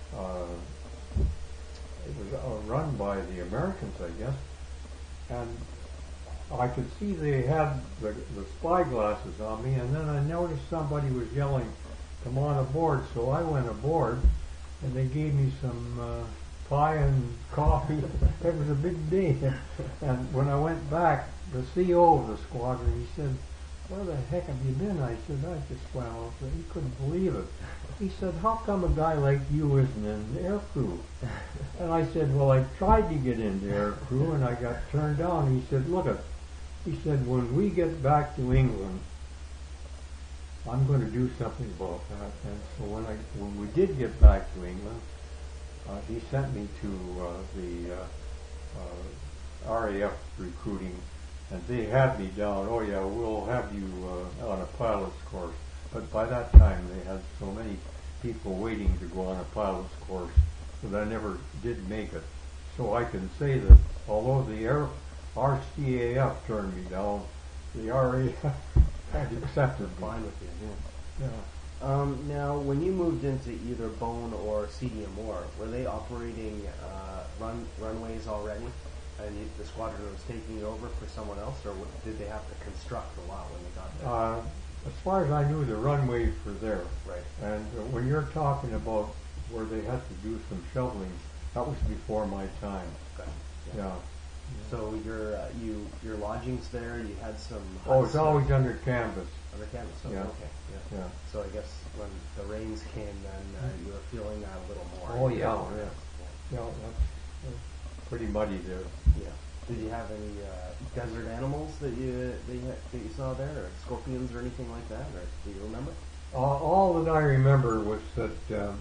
it was run by the Americans, I guess, and I could see they had the spy glasses on me, and then I noticed somebody was yelling, "Come on aboard," so I went aboard, and they gave me some pie and coffee. It was a big day. And when I went back, the CO of the squadron, he said, "Where the heck have you been?" I said, "I just swam out there." He couldn't believe it. He said, "How come a guy like you isn't in the air crew?" And I said, "Well, I tried to get into air crew, and I got turned down." He said, he said, "When we get back to England, I'm going to do something about that." And so when we did get back to England, he sent me to the RAF recruiting and they had me down. Oh yeah, we'll have you on a pilot's course. But by that time, they had so many people waiting to go on a pilot's course that I never did make it. So I can say that although the RCAF turned me down, the RAF had accepted me. Fine with you. Yeah. Yeah. Now, when you moved into either Bone or CDM Moore, were they operating runways already, and the squadron was taking over for someone else, or did they have to construct a lot when they got there? As far as I knew, the runways were there. Right. And when you're talking about where they had to do some shoveling, that was before my time. Okay. Yeah. So your lodgings there, you had some. Oh, it's huts always under canvas. under canvas. So, Yeah. Okay. Yeah. Yeah. So I guess when the rains came, then you were feeling that a little more. Oh yeah, yeah. Yeah, that's pretty muddy there. Yeah. Did you have any desert animals that you saw there, or scorpions or anything like that, or do you remember? All that I remember was that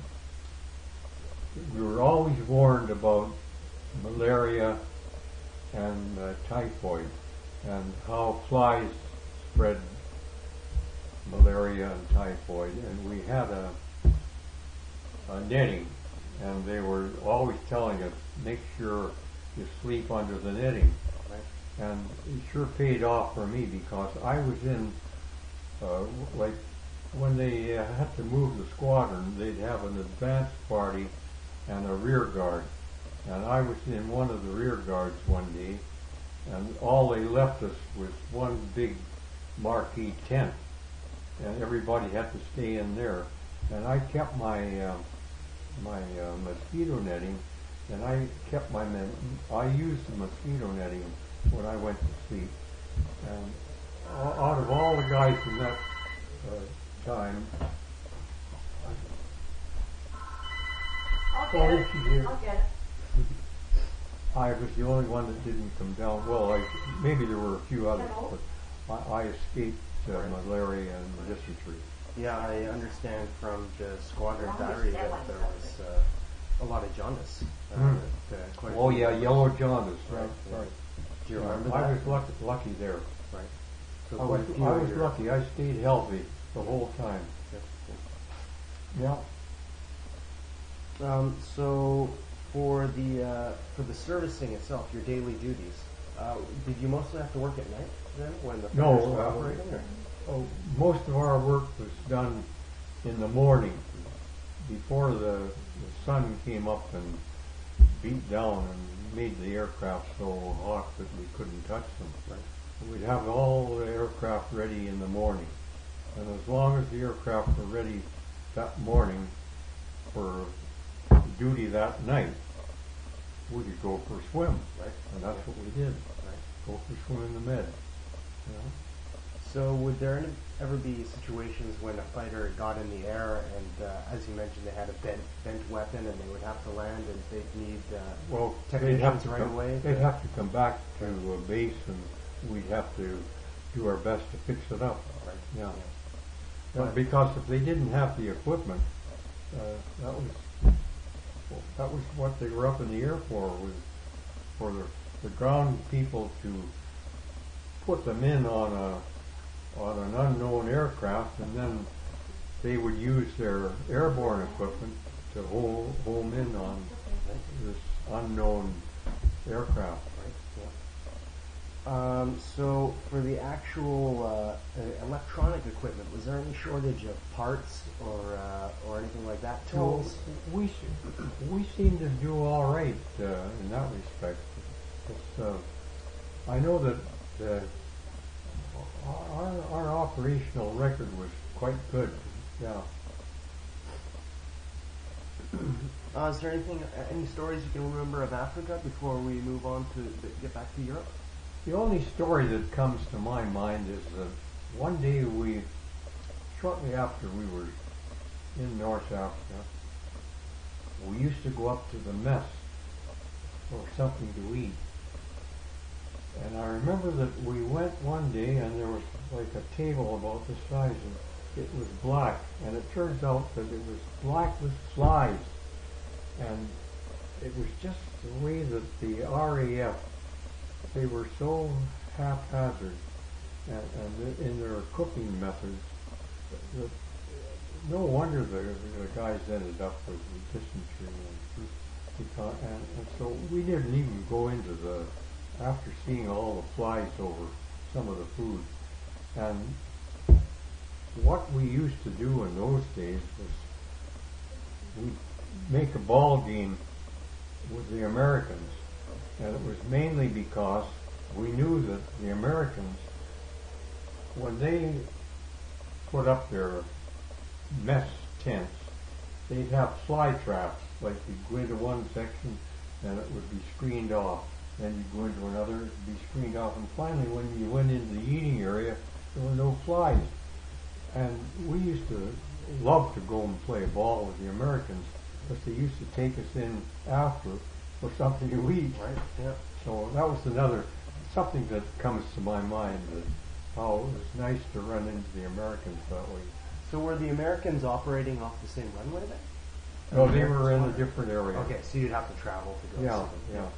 we were always warned about malaria and typhoid, and how flies spread malaria and typhoid. And we had a netting, and they were always telling us, make sure you sleep under the netting. Right. And it sure paid off for me, because I was in, like, when they had to move the squadron, they'd have an advance party and a rear guard. And I was in one of the rear guards one day, and all they left us was one big marquee tent, and everybody had to stay in there. And I kept my mosquito netting, and I kept I used the mosquito netting when I went to sleep. And out of all the guys in that time, I'll get it. I'll get it. I was the only one that didn't come down. Well, maybe there were a few others, but I escaped malaria and dysentery. Yeah, I understand from the squadron diary that there was a lot of jaundice. Quite a Oh few yeah, members. yellow jaundice. Right, Right. right. Do you remember I that? was lucky there. Right. So I was lucky. I stayed healthy the whole time. Yeah. So for the servicing itself, your daily duties, did you mostly have to work at night then when the No, fires were operating? Or? Most of our work was done in the morning, before the sun came up and beat down and made the aircraft so hot that we couldn't touch them. Right. We'd have all the aircraft ready in the morning, and as long as the aircraft were ready that morning for duty that night, we could go for a swim. Right. And that's what we did. Right. Go for a swim in the med. You know? So would there ever be situations when a fighter got in the air and, as you mentioned, they had a bent weapon and they would have to land and they'd need Well, technicians right away? They'd have to come back to a base, and we'd have to do our best to fix it up. Right. Yeah. But- Because if they didn't have the equipment, that was what they were up in the air for, was for the ground people to put them in on an unknown aircraft, and then they would use their airborne equipment to home in on this unknown aircraft. So for the actual electronic equipment, was there any shortage of parts or anything like that? Tools? We seem to do all right in that respect. I know that our operational record was quite good. Yeah. Is there any stories you can remember of Africa before we move on to get back to Europe? The only story that comes to my mind is that one day shortly after we were in North Africa, we used to go up to the mess for something to eat. And I remember that we went one day and there was like a table about this size, and it was black, and it turns out that it was black with flies. And it was just the way that the RAF, they were so haphazard, and in their cooking methods, the, no wonder the guys ended up with dysentery and so we didn't even go into after seeing all the flies over some of the food. And what we used to do in those days was we'd make a ball game with the Americans, and it was mainly because we knew that the Americans, when they put up their mess tents, they'd have fly traps. Like you'd go into one section and it would be screened off. Then you'd go into another, it would be screened off. And finally, when you went into the eating area, there were no flies. And we used to love to go and play ball with the Americans, because they used to take us in after for something to eat. Right. Yeah. So that was another, something that comes to my mind, that how it was nice to run into the Americans that way. So were the Americans operating off the same runway then? No, they were in a different area. Okay, so you'd have to travel to go Yeah, see them.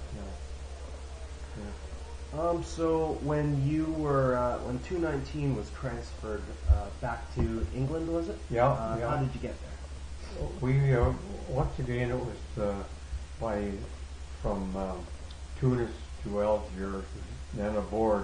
yeah. So when you were, when 219 was transferred back to England, was it? Yeah, yeah. How did you get there? We, once again, it was from Tunis to Algiers, then aboard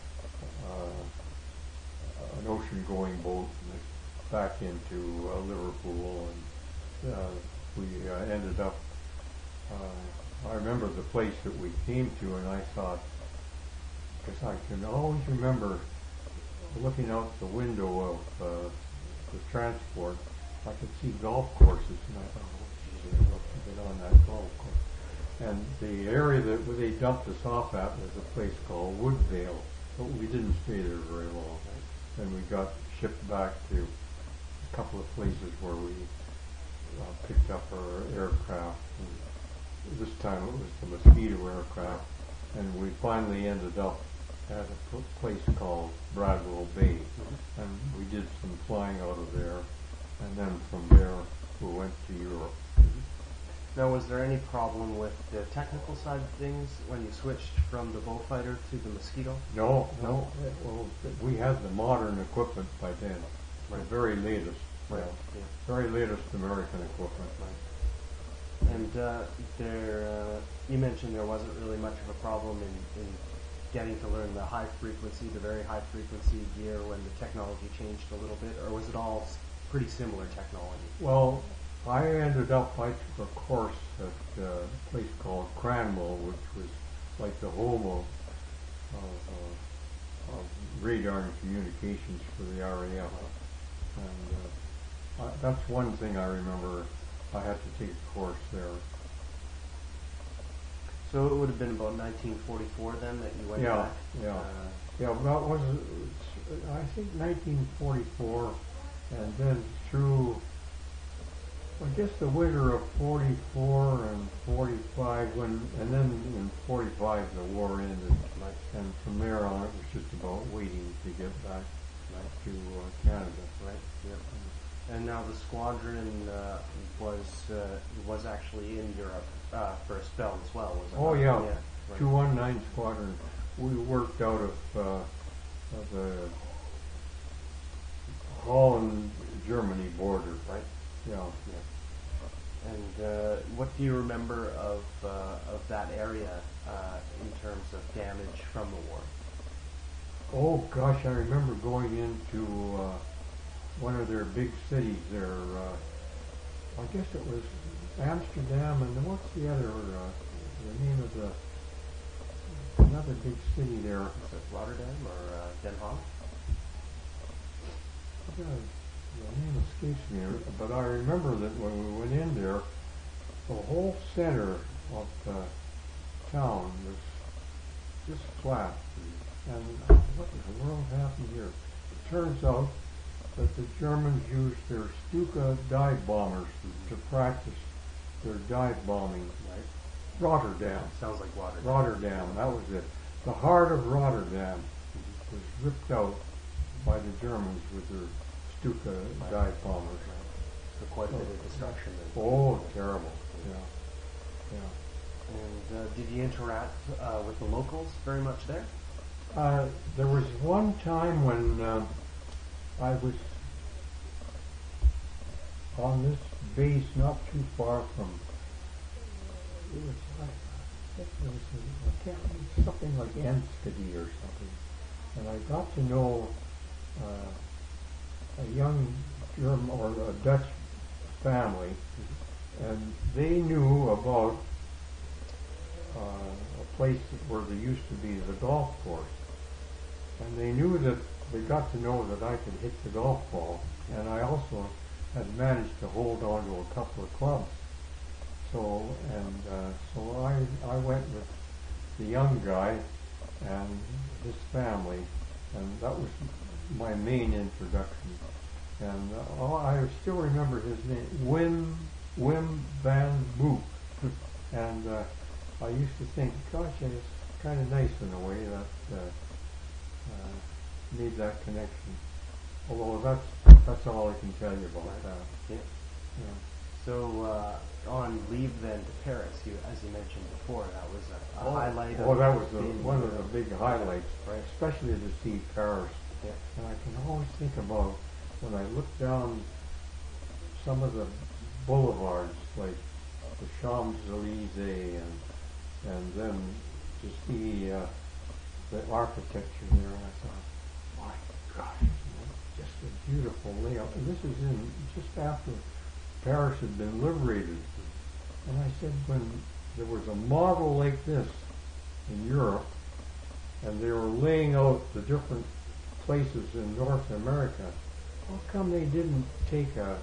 an ocean-going boat back into Liverpool, and we ended up, I remember the place that we came to, and I thought, because I can always remember looking out the window of the transport, I could see golf courses, and I thought, oh, geez, I'd love to get on that golf course. And the area that they dumped us off at was a place called Woodvale, but we didn't stay there very long. Then we got shipped back to a couple of places where we picked up our aircraft. And this time it was the Mosquito aircraft, and we finally ended up at a place called Bradwell Bay, and we did some flying out of there, and then from there we went to Europe. Now, was there any problem with the technical side of things when you switched from the Bullfighter to the Mosquito? No. Well, we had the modern equipment by then, the very latest, Right. Yeah. very latest American equipment. And you mentioned there wasn't really much of a problem in getting to learn the very high frequency gear when the technology changed a little bit, or was it all pretty similar technology? Well, I ended up, I took a course at a place called Cranwell, which was like the home of radar and communications for the RAF. And that's one thing I remember. I had to take a course there. So it would have been about 1944 then that you went back? Yeah. That was, I think, 1944, and then through, I guess, the winter of 44 and 45, and then in 45 the war ended, and from there on it was just about waiting to get back to Canada. Right. Yeah. And now the squadron was actually in Europe for a spell as well, was it? Oh yeah, right. 219 Squadron. We worked out of the Holland Germany border. Right. Yeah. And what do you remember of that area in terms of damage from the war? Oh gosh, I remember going into one of their big cities there. I guess it was Amsterdam, and what's the other, the name of another big city there? Is it Rotterdam or Den Haag? The name escapes me, but I remember that when we went in there, the whole center of the town was just flat. And what in the world happened here? It turns out that the Germans used their Stuka dive bombers to practice their dive bombing. Right. Rotterdam. Sounds like Rotterdam. Rotterdam, that was it. The heart of Rotterdam was ripped out by the Germans with their Stuka dive bombers. So quite a bit of destruction then. Oh, terrible. Yeah. And did you interact with the locals very much there? There was one time when I was on this base not too far from, it was like, I think it was, I can't remember, something like Enschede or something. And I got to know a young German or a Dutch family, and they knew about a place where there used to be the golf course. And they knew that, they got to know that I could hit the golf ball, and I also had managed to hold on to a couple of clubs. So I went with the young guy and his family, and that was my main introduction. And I still remember his name, Wim van Boek. And I used to think, gosh, it's kind of nice in a way that made that connection. Although that's all I can tell you about that. Yeah. Yeah. So on leave then to Paris, as you mentioned before, that was a highlight. Oh, that was one of the big highlights, right? Especially to see Paris. Yeah. And I can always think about when I look down some of the boulevards, like the Champs-Élysées, and then to see the architecture there, and I thought, my gosh, just a beautiful layout. And this is just after Paris had been liberated. And I said, when there was a model like this in Europe, and they were laying out the different places in North America, how come they didn't take a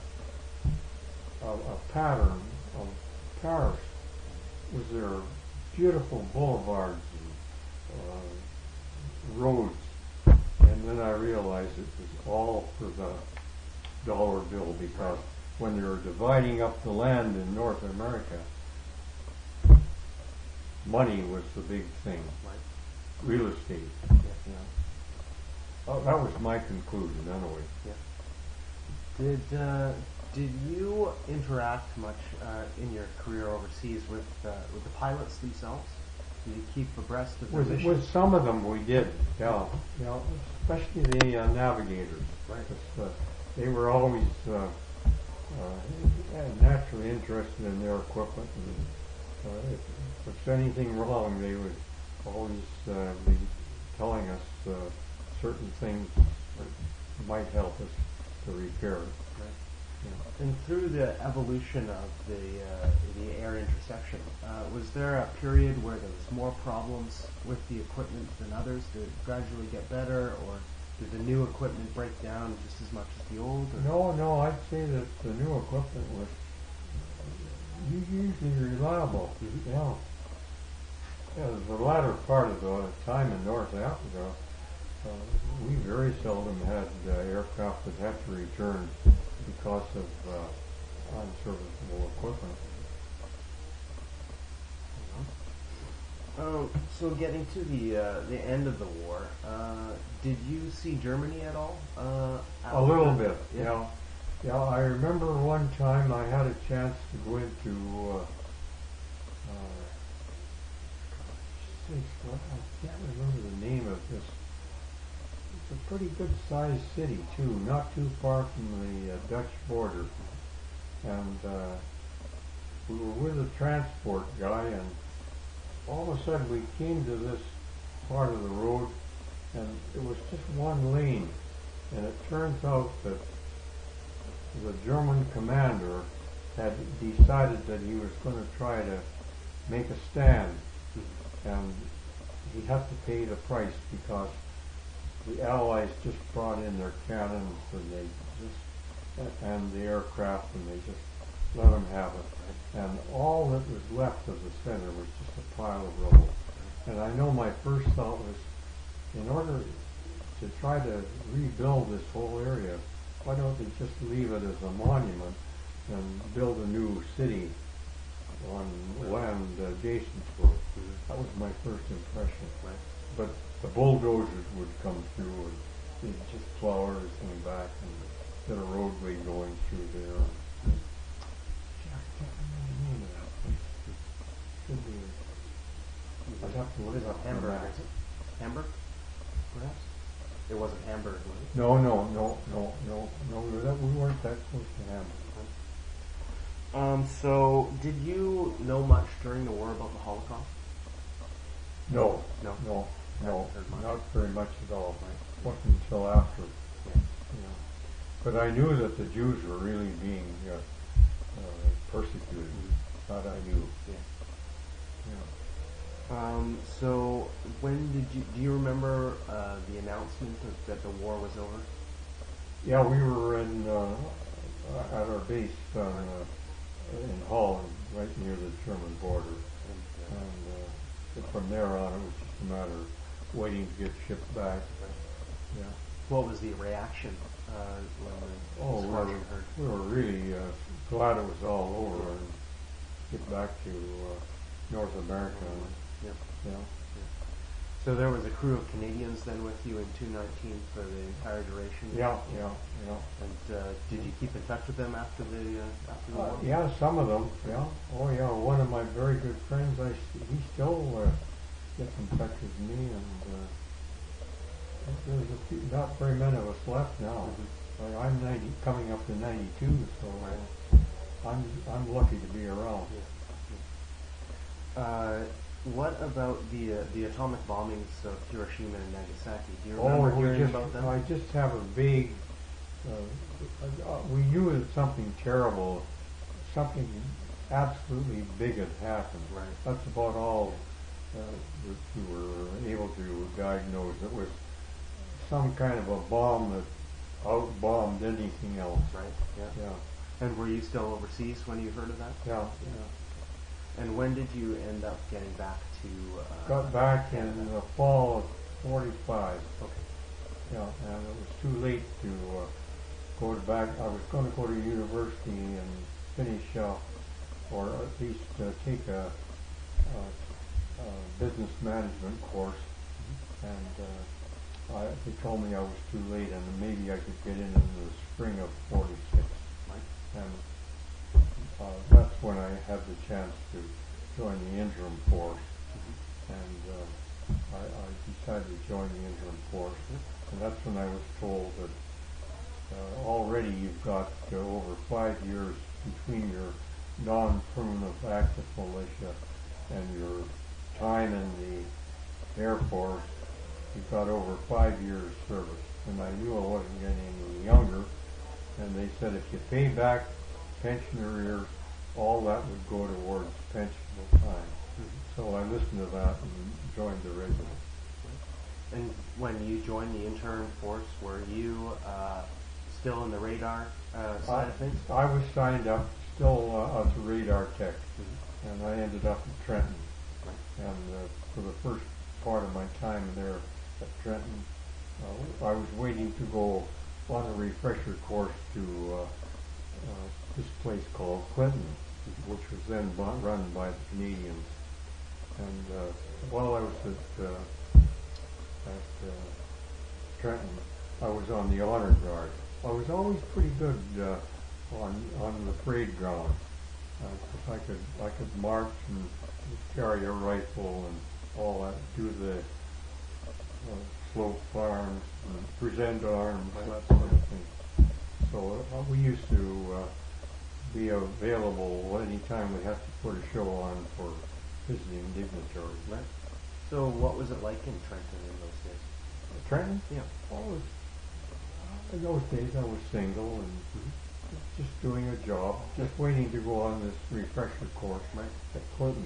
pattern of Paris? Was there beautiful boulevards and roads? And then I realized it was all for the dollar bill, because when they were dividing up the land in North America, money was the big thing. Real estate. Yeah. Oh, that was my conclusion, anyway. Yeah. Did you interact much in your career overseas with the pilots themselves? Did you keep abreast of their mission? With some of them we did, yeah. Especially the navigators. Right. They were always naturally interested in their equipment, and if there's anything wrong, they would always be telling us certain things that might help us to repair it. Right. Yeah. And through the evolution of the air intersection, was there a period where there was more problems with the equipment than others? Did it gradually get better, or did the new equipment break down just as much as the old? No, I'd say that the new equipment was usually reliable. Mm-hmm. Yeah. The latter part of the time in North Africa, we very seldom had aircraft that had to return because of unserviceable equipment. So getting to the end of the war, did you see Germany at all? A little bit, Yeah. Yeah, I remember one time I had a chance to go into I can't remember the name of this. It's a pretty good sized city too, not too far from the Dutch border. And we were with a transport guy, and all of a sudden we came to this part of the road, and it was just one lane. And it turns out that the German commander had decided that he was going to try to make a stand, and he had to pay the price because the Allies just brought in their cannons and the aircraft, and they just let him have it. And all that was left of the center was just a pile of rubble. And I know my first thought was, in order to try to rebuild this whole area, why don't they just leave it as a monument and build a new city on land adjacent to it? That was my first impression. But the bulldozers would come through and they'd just plow everything back and get a roadway going through there. I can't remember the name of that place. Should be. I'd have to look it up. Hamburg, is it? Hamburg? perhaps? It wasn't Hamburg, was it? No. We weren't that close to Hamburg. So, did you know much during the war about the Holocaust? No, No. no, Heard much. not very much at all. Wasn't until after. Yeah. You know. But I knew that the Jews were really being persecuted. That I knew. Yeah. Yeah. So, when do you remember the announcement that the war was over? Yeah, we were at our base in Holland, right near the German border. And from there on, it was just a matter of waiting to get shipped back. Yeah. What was the reaction when the squadron heard? We were really glad it was all over and get back to North America. Yep. Yeah. So there was a crew of Canadians then with you in 219 for the entire duration? Yeah. And did you keep in touch with them after the war? Yeah, some of them. Yeah. Oh, yeah. One of my very good friends, he still gets in touch with me, and there's not very many of us left now. Mm-hmm. I'm 90, coming up to 92, so I'm lucky to be around. Yeah. What about the atomic bombings of Hiroshima and Nagasaki? Do you remember hearing about them? I just have a vague. We knew that something terrible, something absolutely big had happened. Right. That's about all that we were able to diagnose. It was some kind of a bomb that out-bombed anything else. Right. Yeah. Yeah. And were you still overseas when you heard of that? Yeah. And when did you end up getting back to? Got back in the fall of '45. Okay. Yeah, and it was too late to go back. I was going to go to university and finish, or at least take a business management course, and they told me I was too late, and maybe I could get in the spring of '46. Right. And that's when I had the chance to join the interim force, and I decided to join the interim force, and that's when I was told that already you've got over 5 years between your non-permanent active militia and your time in the Air Force. You've got over 5 years service, and I knew I wasn't getting any younger, and they said if you pay back pension arrears, all that would go towards pensionable time. So I listened to that and joined the regiment. And when you joined the interim force, were you still in the radar side of things? I was signed up still as a radar tech, and I ended up in Trenton. Right. And for the first part of my time there at Trenton, I was waiting to go on a refresher course to this place called Clinton, which was then run by the Canadians. And while I was at Trenton, I was on the honor guard. I was always pretty good on the parade ground. I could march and carry a rifle and all that, do the slope arms and present arms, that sort of thing. So we used to be available anytime we had to put a show on for visiting dignitaries. Right. So what was it like in Trenton in those days? Trenton? Yeah. Well, in those days I was single and just doing a job, just waiting to go on this refresher course at Clinton.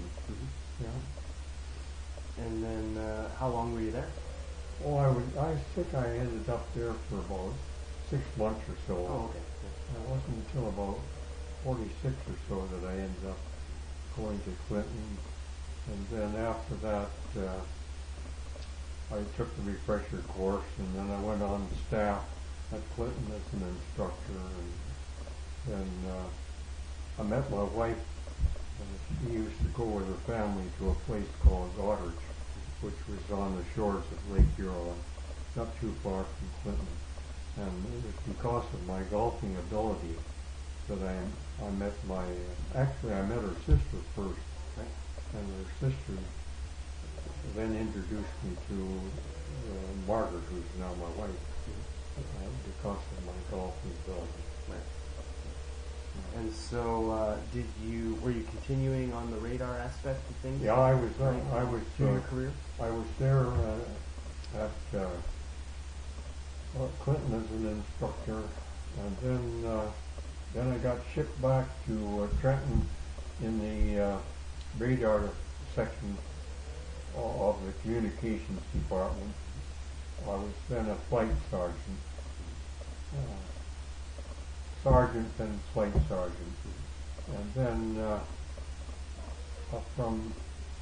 Yeah. And then how long were you there? Oh, I think I ended up there for about 6 months or so. Oh, okay. It wasn't until about 46 or so that I ended up going to Clinton, and then after that I took the refresher course, and then I went on to staff at Clinton as an instructor, and then I met my wife, and she used to go with her family to a place called Goddard, which was on the shores of Lake Huron, not too far from Clinton. And it was because of my golfing ability that I met I met her sister first, and her sister then introduced me to Margaret, who's now my wife, because of my golfing ability. Right. And so, were you continuing on the radar aspect of things? Yeah, I was through your career. I was there at Clinton as an instructor, and then I got shipped back to Trenton in the radar section of the communications department. I was then a flight sergeant, and flight sergeant, and then from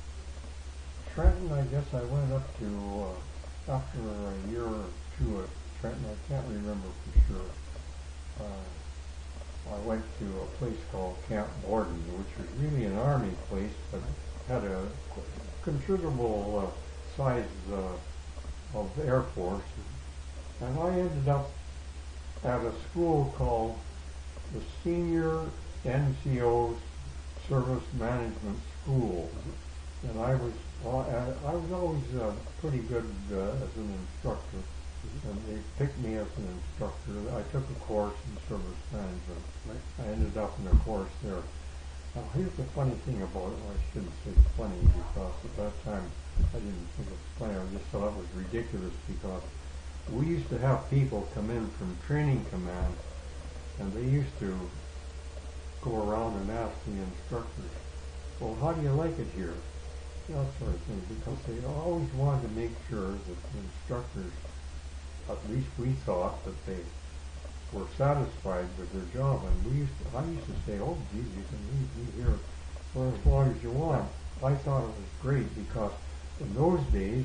Trenton, I guess I went up to after a year or two at Trenton. I can't remember for sure. I went to a place called Camp Borden, which was really an army place, but had a considerable size of Air Force. And I ended up at a school called the Senior NCO Service Management School. And I was always pretty good as an instructor. And they picked me as an instructor. I took a course in service management. Right. I ended up in a course there. Now, here's the funny thing about it. Well, I shouldn't say funny, because at that time I didn't think it was funny. I just thought it was ridiculous, because we used to have people come in from training command, and they used to go around and ask the instructors, well, how do you like it here? That sort of thing, because they always wanted to make sure that the instructors, at least we thought, that they were satisfied with their job. And I used to say, oh, geez, you can leave me here for as long as you want. I thought it was great, because in those days,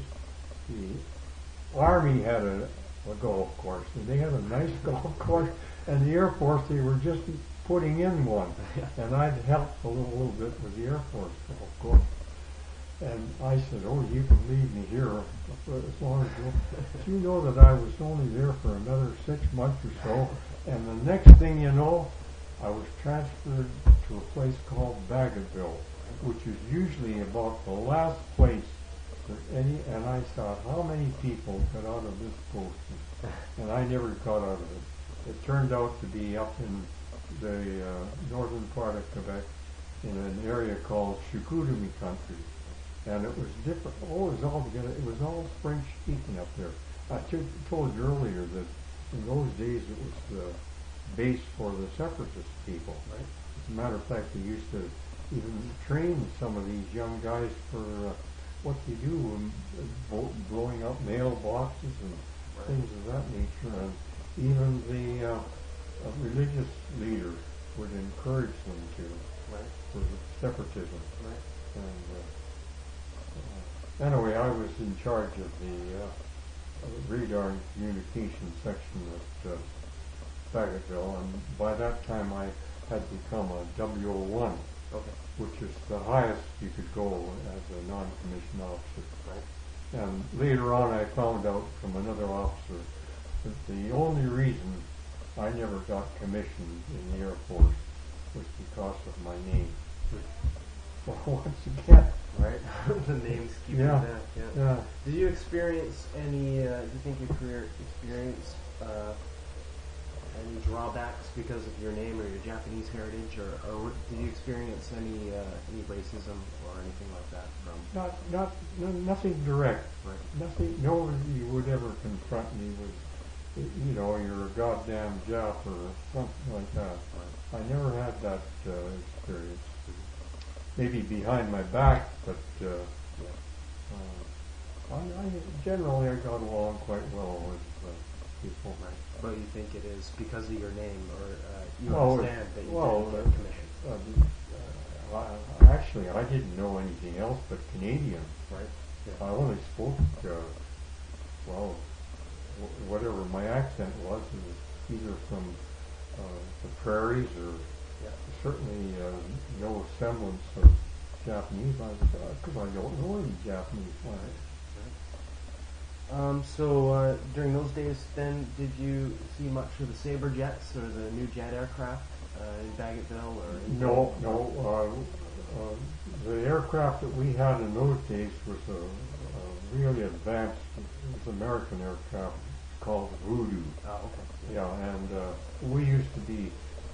the Army had a golf course, and they had a nice golf course, and the Air Force, they were just putting in one. And I'd helped a little bit with the Air Force golf course. And I said, oh, you can leave me here for as long as you. You know that I was only there for another 6 months or so, and the next thing you know, I was transferred to a place called Bagotville, which is usually about the last place that any. And I thought, how many people got out of this post? And I never got out of it. It turned out to be up in the northern part of Quebec, in an area called Chicoutimi country. And it was different. Oh, it was all French speaking up there. I told you earlier that in those days it was the base for the separatist people. Right. As a matter of fact, they used to even train some of these young guys for what they do, blowing up mailboxes and things of that nature. And even the religious leaders would encourage them to for separatism. Right. And anyway, I was in charge of the radar and communication section at Bagotville, and by that time I had become a WO1, which is the highest you could go as a non-commissioned officer. Right. And later on I found out from another officer that the only reason I never got commissioned in the Air Force was because of my name. So once again, right, the names keep yeah, you down. yeah. Did you experience any? Do you think your career experienced any drawbacks because of your name or your Japanese heritage, or did you experience any racism or anything like that from? Nothing direct. Right. Nothing. Nobody would ever confront me with, you're a goddamn Jap or something like that. Right. I never had that experience. Maybe behind my back, but generally I got along quite well with people. Right. But you think it is because of your name, or you Well, understand that you didn't get commissioned? Actually, I didn't know anything else but Canadian. Right. Yeah. I only spoke, whatever my accent was, it was either from the prairies or certainly no semblance of Japanese, because I don't know any Japanese. So during those days, then, did you see much of the Sabre jets or the new jet aircraft in Bagotville? Or No. the aircraft that we had in those days was a really advanced, it was American aircraft called Voodoo. Oh, okay. Yeah, and we used to be,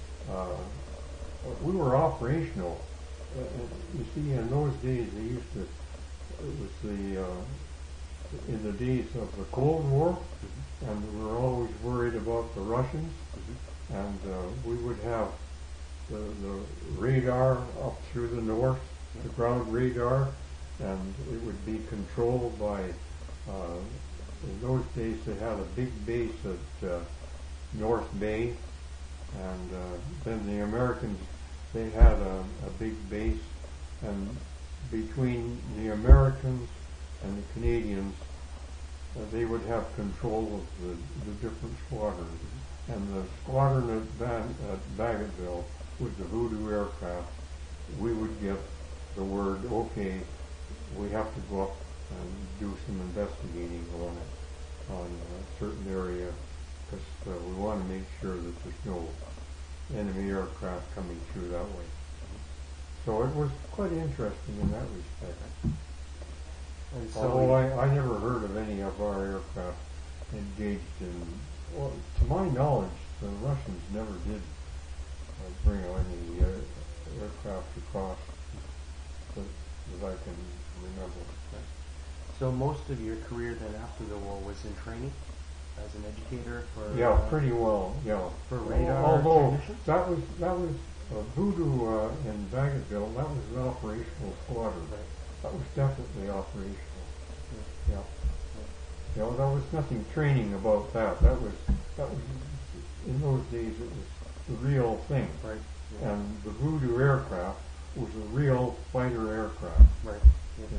we were operational. You see, in those days, they used to, it was in the days of the Cold War, and we were always worried about the Russians, and we would have the radar up through the north, the ground radar, and it would be controlled by, in those days they had a big base at North Bay, and then the Americans, they had a big base, and between the Americans and the Canadians, they would have control of the different squadrons. And the squadron at Bagotville with the Voodoo aircraft, we would get the word, okay, we have to go up and do some investigating on a certain area, because we want to make sure that there's no enemy aircraft coming through that way. So it was quite interesting in that respect. And so Although I never heard of any of our aircraft engaged in, well, to my knowledge, the Russians never did bring any aircraft across that I can remember. So most of your career then after the war was in training as an educator for Yeah, pretty well. Yeah, for radar although technicians? that was Voodoo in Bagotville. That was an operational squadron. Right. That was definitely operational. Yeah. You know, there was nothing training about that. That was in those days it was the real thing. Right. And the Voodoo aircraft was a real fighter aircraft. Right. Yeah.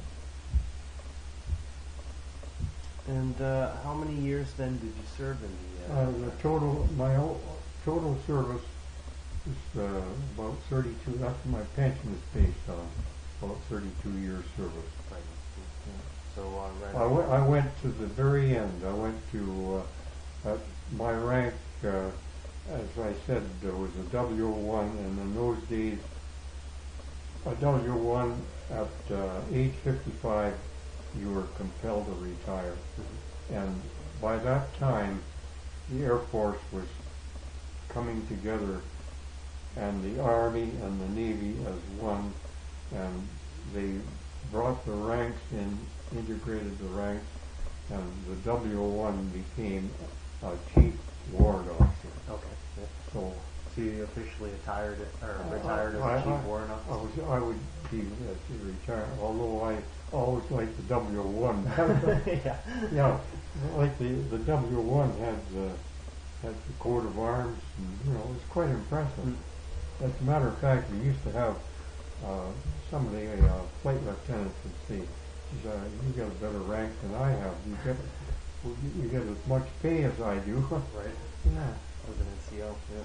And how many years then did you serve in the? Total service is about 32. That's what my pension is based on. About 32 years service. Right. Yeah. So I went to the very end. I went to my rank. As I said, there was a W1, and in those days, a W1 at age 55, you were compelled to retire. And by that time, the Air Force was coming together, and the Army and the Navy as one, and they brought the ranks in, integrated the ranks, and the W1 became a chief warrant officer. Okay. Yeah. So you officially retired as a chief warrant officer? I would be retired, although I always liked the W1. Yeah. Yeah, like the W1 had the coat of arms, and it was quite impressive. As a matter of fact, we used to have some of the flight lieutenants would say, "You get a better rank than I have. You get as much pay as I do." Right. Yeah. Was an NCO. Yeah.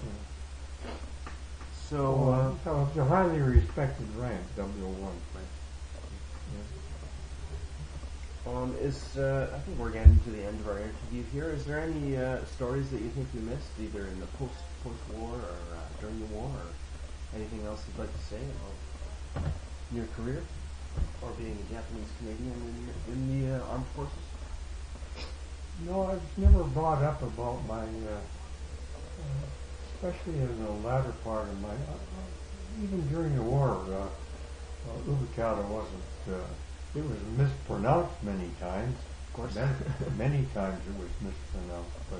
So it's a highly respected rank, W1. I think we're getting to the end of our interview here. Is there any stories that you think we missed, either in the post-war or during the war, or anything else you'd like to say about your career or being a Japanese Canadian in the armed forces? No, I was never brought up about my, especially in the latter part of my, even during the war, Ubikata wasn't, it was mispronounced many times. Of course. Many times it was mispronounced, but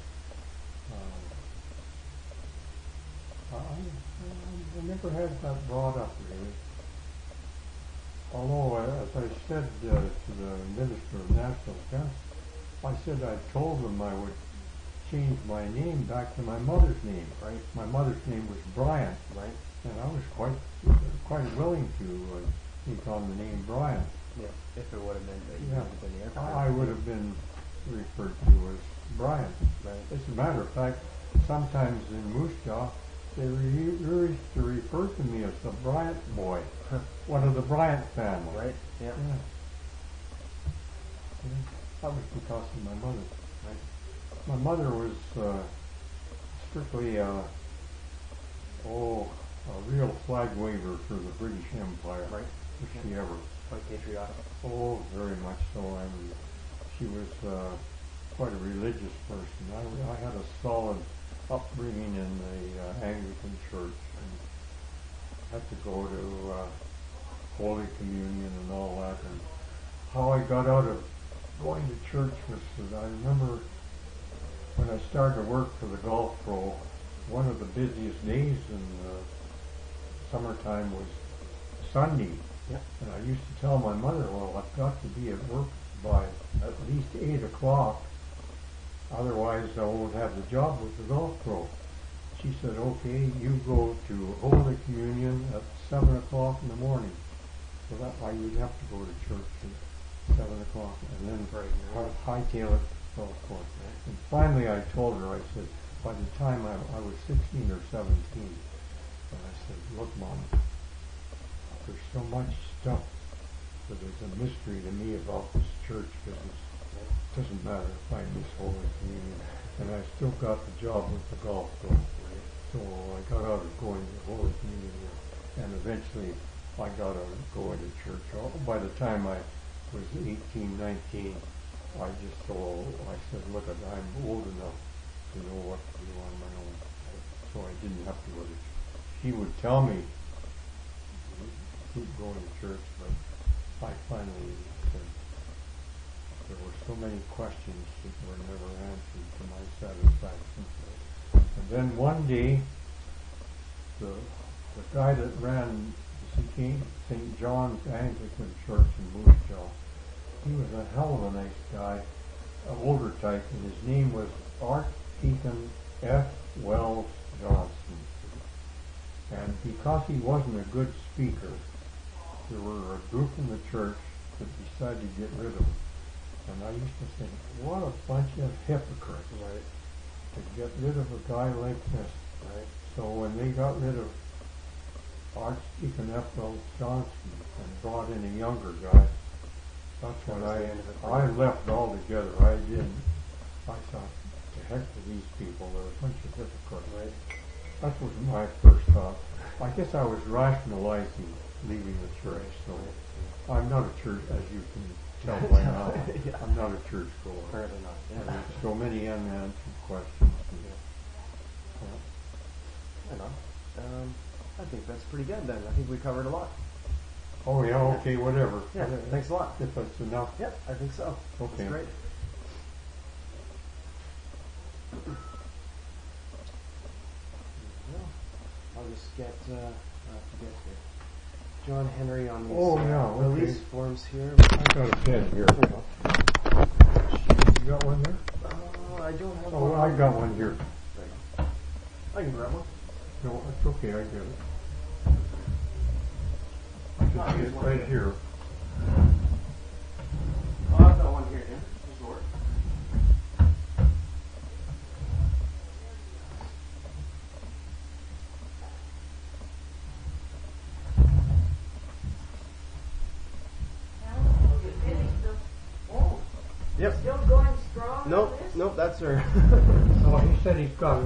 I never had that brought up really. Although, as I said to the Minister of National Defense, I said I told him I would change my name back to my mother's name. Right. My mother's name was Bryant. Right. And I was quite willing to take on the name Bryant. Yeah. If it would have meant that you Yeah. would have been the aircraft. I would have been referred to as Bryant. Right. As a matter of fact, sometimes in Moose Jaw, they used to refer to me as the Bryant boy, one of the Bryant family. Right. Yeah. Yeah. That was because of my mother. Right. My mother was strictly, real flag waver for the British Empire. Right. Was she ever? Quite patriotic. Oh, very much so. She was quite a religious person. I had a solid upbringing in the Anglican Church, and had to go to Holy Communion and all that. And how I got out of going to church was that I remember when I started to work for the Golf Pro, one of the busiest days in the summertime was Sunday. Yeah. And I used to tell my mother, well, I've got to be at work by at least 8 o'clock, otherwise I won't have the job with the Golf Pro. She said, okay, you go to Holy Communion at 7 o'clock in the morning. So that's why you'd have to go to church at 7 o'clock, and then hightail it to 12 o'clock. And finally I told her, I said, by the time I was 16 or 17, and I said, look, Mom, there's so much stuff that is a mystery to me about this church business. It doesn't matter if I miss Holy Communion, and I still got the job with the Golf Pro. So I got out of going to Holy Communion, and eventually I got out of going to church. By the time I was 18, 19, I said, look, I'm old enough to know what to do on my own. So I didn't have to go to church. She would tell me, keep going to church, but I finally said, there were so many questions that were never answered to my satisfaction. And then one day, the guy that ran St. John's Anglican Church in Moose Jaw, he was a hell of a nice guy, an older type, and his name was Archdeacon F. Wells Johnson. And because he wasn't a good speaker, there were a group in the church that decided to get rid of him. And I used to think, what a bunch of hypocrites, right, to get rid of a guy like this, right? So when they got rid of Archdeacon F. Wells Johnson and brought in a younger guy, that's when I left altogether. I thought, to heck with these people, they're a bunch of hypocrites, right? That was my first thought. I guess I was rationalizing leaving the church, so I'm not a church, as you can tell by now. Yeah. I'm not a church goer. Apparently not. Yeah. There's so many unanswered questions. Right on. I think that's pretty good then. I think we covered a lot. Oh yeah, okay, whatever. Yeah, thanks a lot. If that's enough. Yep, I think so. Okay. That's great. Well, I'll just get John Henry on these release forms here. I got a pen here. You got one there? I don't have Oh, one. I got one here. I can grab one. No, it's okay, I get it. I just get it right here. Oh, I've got one here, Jim. This will work. Yep. Still going strong on Nope, this? nope, that's her. Oh, he said he's got